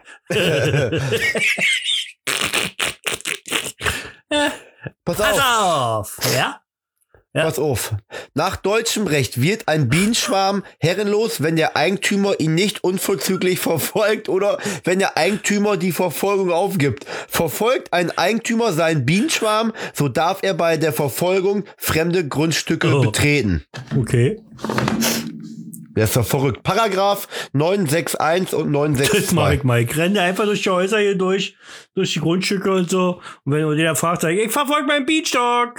Speaker 2: Pass
Speaker 1: Pass
Speaker 2: auf.
Speaker 1: auf. Ja?
Speaker 2: Pass auf. Nach deutschem Recht wird ein Bienenschwarm herrenlos, wenn der Eigentümer ihn nicht unverzüglich verfolgt oder wenn der Eigentümer die Verfolgung aufgibt. Verfolgt ein Eigentümer seinen Bienenschwarm, so darf er bei der Verfolgung fremde Grundstücke betreten.
Speaker 1: Okay.
Speaker 2: Der ist doch verrückt. Paragraph 961 und 962.
Speaker 1: Das mach ich mal. Ich renne einfach durch die Häuser hier durch die Grundstücke und so. Und wenn du den fragst, sag ich verfolge meinen Beachstock.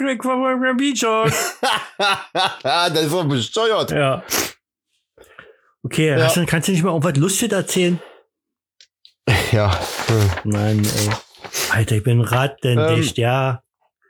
Speaker 2: Das ist doch besteuert.
Speaker 1: Ja. Okay, kannst du nicht mal irgendwas Lustiges erzählen?
Speaker 2: Ja.
Speaker 1: Mann, ey. Alter, ich bin rattendicht, ja.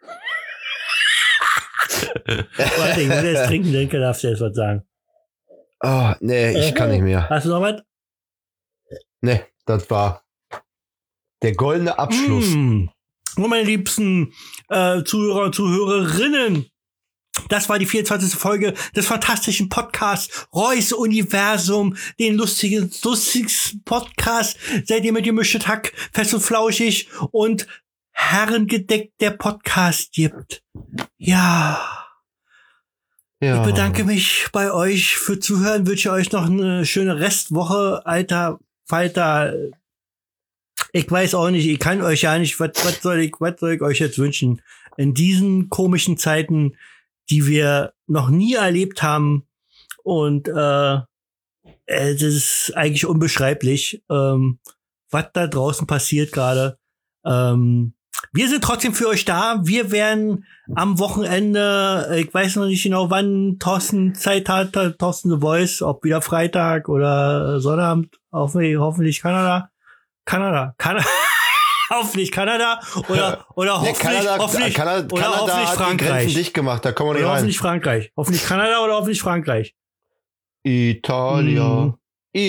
Speaker 1: Warte, ich will jetzt trinken, dann darfst du jetzt was sagen.
Speaker 2: Oh, nee, ich kann nicht mehr.
Speaker 1: Hast du noch was?
Speaker 2: Nee, das war. Der goldene Abschluss.
Speaker 1: Und meine liebsten Zuhörer und Zuhörerinnen, das war die 24. Folge des fantastischen Podcasts Roys Universum, den lustigsten Podcast, seit ihr mit gemischtes Hack fest und flauschig und herrengedeckt der Podcast gibt. Ja. Ich bedanke mich bei euch für Zuhören, wünsche euch noch eine schöne Restwoche, alter Falter. Ich weiß auch nicht, ich kann euch ja nicht, was soll ich euch jetzt wünschen? In diesen komischen Zeiten, die wir noch nie erlebt haben. Und das ist eigentlich unbeschreiblich, was da draußen passiert gerade. Wir sind trotzdem für euch da. Wir werden am Wochenende, ich weiß noch nicht genau, wann Thorsten Zeit hat, Thorsten The Voice, ob wieder Freitag oder Sonnabend, hoffentlich Kanada. Hoffentlich Kanada oder hoffentlich Frankreich.
Speaker 2: Dicht gemacht, da kommen wir nicht rein.
Speaker 1: Hoffentlich Frankreich. Hoffentlich Kanada oder hoffentlich Frankreich.
Speaker 2: Italia.
Speaker 1: Das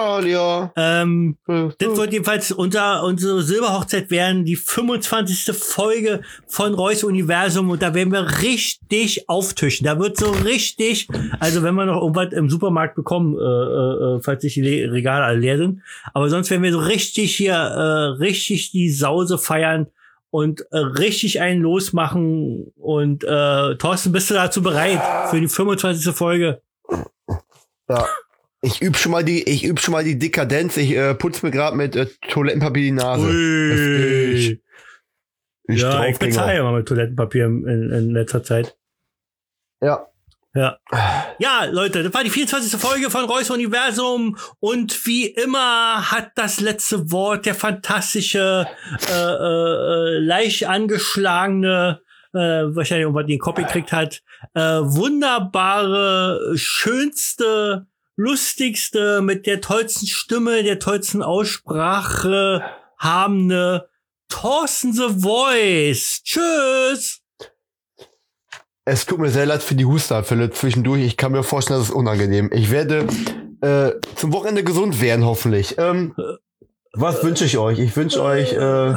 Speaker 1: wird jedenfalls unsere Silberhochzeit werden, die 25. Folge von Roys Universum, und da werden wir richtig auftischen. Da wird so richtig, also wenn wir noch irgendwas im Supermarkt bekommen, falls die Regale alle leer sind, aber sonst werden wir so richtig hier, richtig die Sause feiern und richtig einen losmachen. Und Thorsten, bist du dazu bereit für die 25. Folge?
Speaker 2: Ja. Ich übe schon mal die Dekadenz. Ich putze mir gerade mit Toilettenpapier die Nase.
Speaker 1: Ich bezahle ja mal mit Toilettenpapier in letzter Zeit.
Speaker 2: Ja.
Speaker 1: Ja, Leute, das war die 24. Folge von Roys Universum, und wie immer hat das letzte Wort der fantastische, leicht angeschlagene, wahrscheinlich irgendwas den Kopf gekriegt hat, wunderbare, schönste, lustigste, mit der tollsten Stimme, der tollsten Aussprache habende Thorsten The Voice. Tschüss!
Speaker 2: Es tut mir sehr leid für die Hustenanfälle zwischendurch. Ich kann mir vorstellen, das ist unangenehm. Ich werde zum Wochenende gesund werden, hoffentlich. Was wünsche ich euch? Ich wünsche euch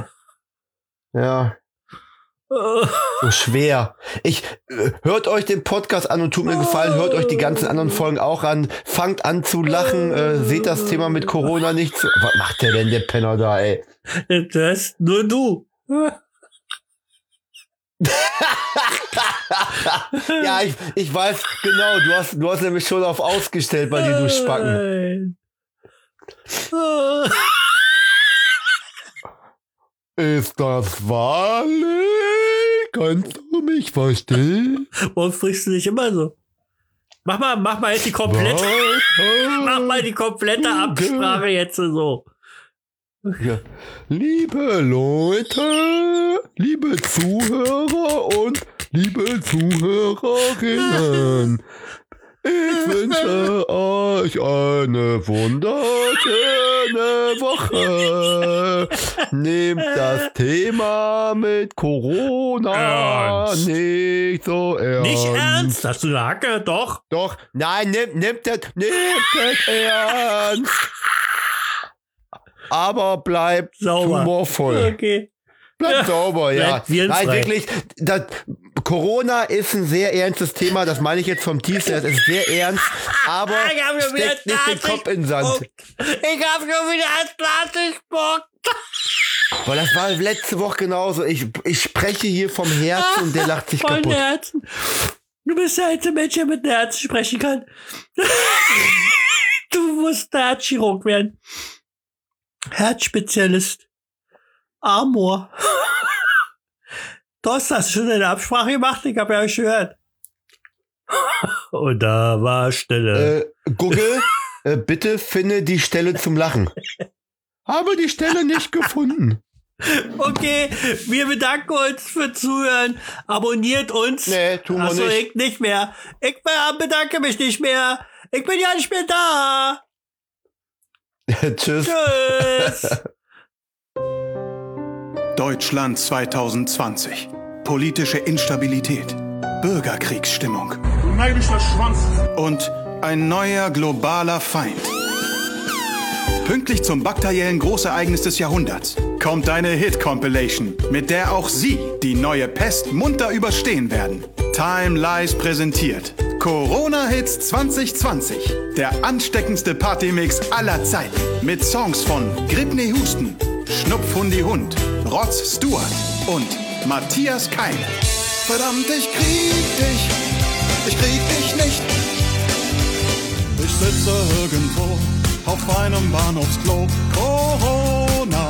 Speaker 2: so schwer. Hört euch den Podcast an und tut mir Gefallen, hört euch die ganzen anderen Folgen auch an, fangt an zu lachen, seht das Thema mit Corona nicht so. Was macht der denn, der Penner da, ey?
Speaker 1: Das nur du.
Speaker 2: Ja, ich weiß, genau, du hast nämlich schon auf ausgestellt bei dir, du Spacken. Ist das wahrlich? Kannst du mich verstehen?
Speaker 1: Warum sprichst du nicht immer so? Mach mal jetzt die komplette, mach mal die komplette Absprache jetzt so.
Speaker 2: Ja. Liebe Leute, liebe Zuhörer und liebe Zuhörerinnen, ich wünsche euch eine wunderschöne Woche. Nehmt das Thema mit Corona nicht so ernst.
Speaker 1: Nicht ernst? Hast du eine Hacke? Doch.
Speaker 2: Doch. Nein, nehmt das ernst. Aber bleibt
Speaker 1: sauber.
Speaker 2: Humorvoll.
Speaker 1: Okay.
Speaker 2: Bleibt sauber, ja.
Speaker 1: Nein,
Speaker 2: wirklich, Corona ist ein sehr ernstes Thema, das meine ich jetzt vom Tiefsten, das ist sehr ernst, aber steckt nicht den Kopf in den Sand.
Speaker 1: Ich hab schon wieder Atlantik gespuckt.
Speaker 2: Weil das war letzte Woche genauso. Ich spreche hier vom Herzen und der lacht sich kaputt.
Speaker 1: Herzen. Du bist der einzige Mensch, der mit dem Herzen sprechen kann. Du musst Herzchirurg werden. Herzspezialist. Amor. Thorsten, hast du schon eine Absprache gemacht? Ich habe ja euch gehört. Und da war Stille.
Speaker 2: Google, bitte finde die Stelle zum Lachen. Habe die Stelle nicht gefunden.
Speaker 1: Okay, wir bedanken uns für Zuhören. Abonniert uns.
Speaker 2: Nee, tun wir nicht.
Speaker 1: Achso, ich nicht mehr. Ich bedanke mich nicht mehr. Ich bin ja nicht mehr da.
Speaker 2: Tschüss.
Speaker 1: Tschüss.
Speaker 5: Deutschland 2020. Politische Instabilität. Bürgerkriegsstimmung.
Speaker 6: Du neidischer Schwanz.
Speaker 5: Und ein neuer globaler Feind. Pünktlich zum bakteriellen Großereignis des Jahrhunderts kommt eine Hit-Compilation, mit der auch Sie die neue Pest munter überstehen werden. Time Lies präsentiert Corona-Hits 2020. Der ansteckendste Partymix aller Zeiten. Mit Songs von Gripney Husten, Schnupfhundi Hund, Rotz Stewart und Matthias Keil. Verdammt, ich krieg dich nicht. Ich sitze irgendwo auf einem Bahnhofsklo. Corona.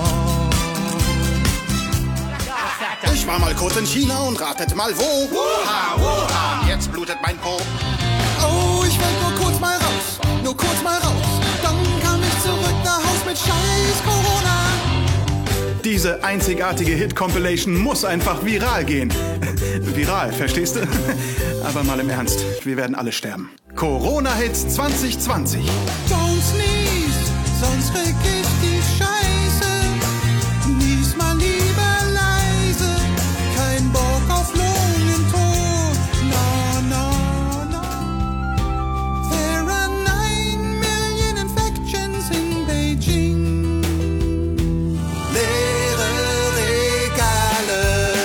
Speaker 6: Ich war mal kurz in China und ratet mal wo. Wuhan, Wuhan, jetzt blutet mein Po.
Speaker 5: Oh, ich will nur kurz mal raus. Dann kam ich zurück nach Haus mit scheiß Corona. Diese einzigartige Hit-Compilation muss einfach viral gehen. Viral, verstehst du? Aber mal im Ernst, wir werden alle sterben. Corona-Hits 2020.
Speaker 7: Don't sneeze, sonst krieg ich die Scheiße. Nies mal lieber leise, kein Bock auf Lungentod. No. There are 9 million infections in Beijing.
Speaker 6: Leere Regale.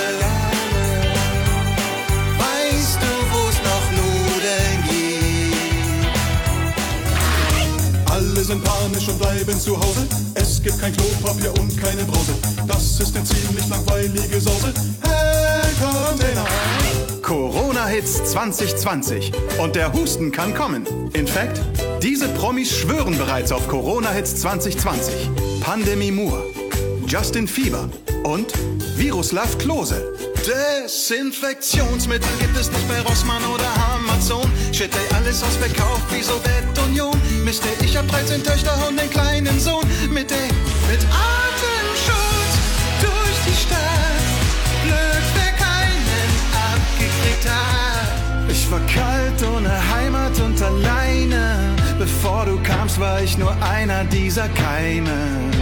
Speaker 6: Weißt du, wo's noch Nudeln gibt?
Speaker 5: Alle sind panisch und bleiben zu Hause. Es gibt kein Klopapier und keine Brause. Das ist eine ziemlich langweilige Sause. Hey, Quarantäne! Corona-Hits 2020. Und der Husten kann kommen. In fact, diese Promis schwören bereits auf Corona-Hits 2020. Pandemie Moore, Justin Fieber und Viruslav Klose.
Speaker 6: Desinfektionsmittel gibt es nicht bei Rossmann oder Amazon. Shit, ey, alles ausverkauft wie Sowjetunion. Mist, ey, ich hab 13 Töchter und einen kleinen Sohn. Mit Atemschutz durch die Stadt. Blöd, wer keinen abgekriegt hat.
Speaker 5: Ich war kalt, ohne Heimat und alleine. Bevor du kamst, war ich nur einer dieser Keime.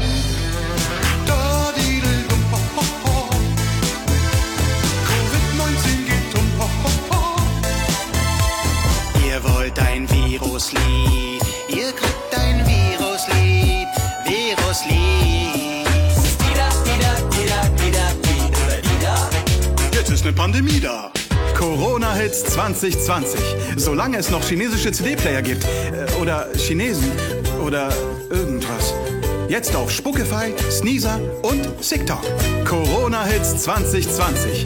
Speaker 6: Covid-19 geht Ihr wollt ein Viruslied. Ihr kriegt ein Viruslied. Viruslied.
Speaker 5: Jetzt ist eine Pandemie da. Corona-Hits 2020. Solange es noch chinesische CD-Player gibt. Oder Chinesen. Oder irgendwas. Jetzt auf Spotify, Sneezer und TikTok. Corona-Hits 2020.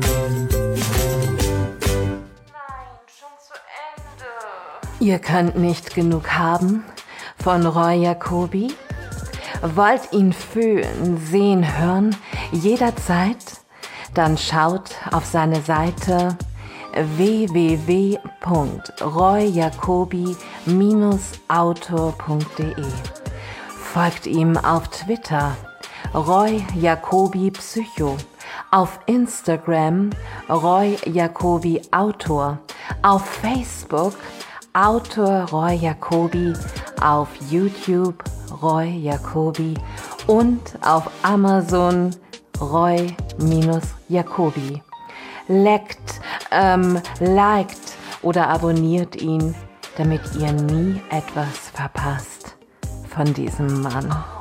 Speaker 3: Ihr könnt nicht genug haben von Roy Jacoby? Wollt ihn fühlen, sehen, hören, jederzeit? Dann schaut auf seine Seite www.royjacoby-autor.de. Folgt ihm auf Twitter Roy Jacoby Psycho, auf Instagram Roy Jacoby Autor, auf Facebook Autor Roy Jacoby, auf YouTube Roy Jacoby und auf Amazon Roy-Jacoby. Liked oder abonniert ihn, damit ihr nie etwas verpasst von diesem Mann.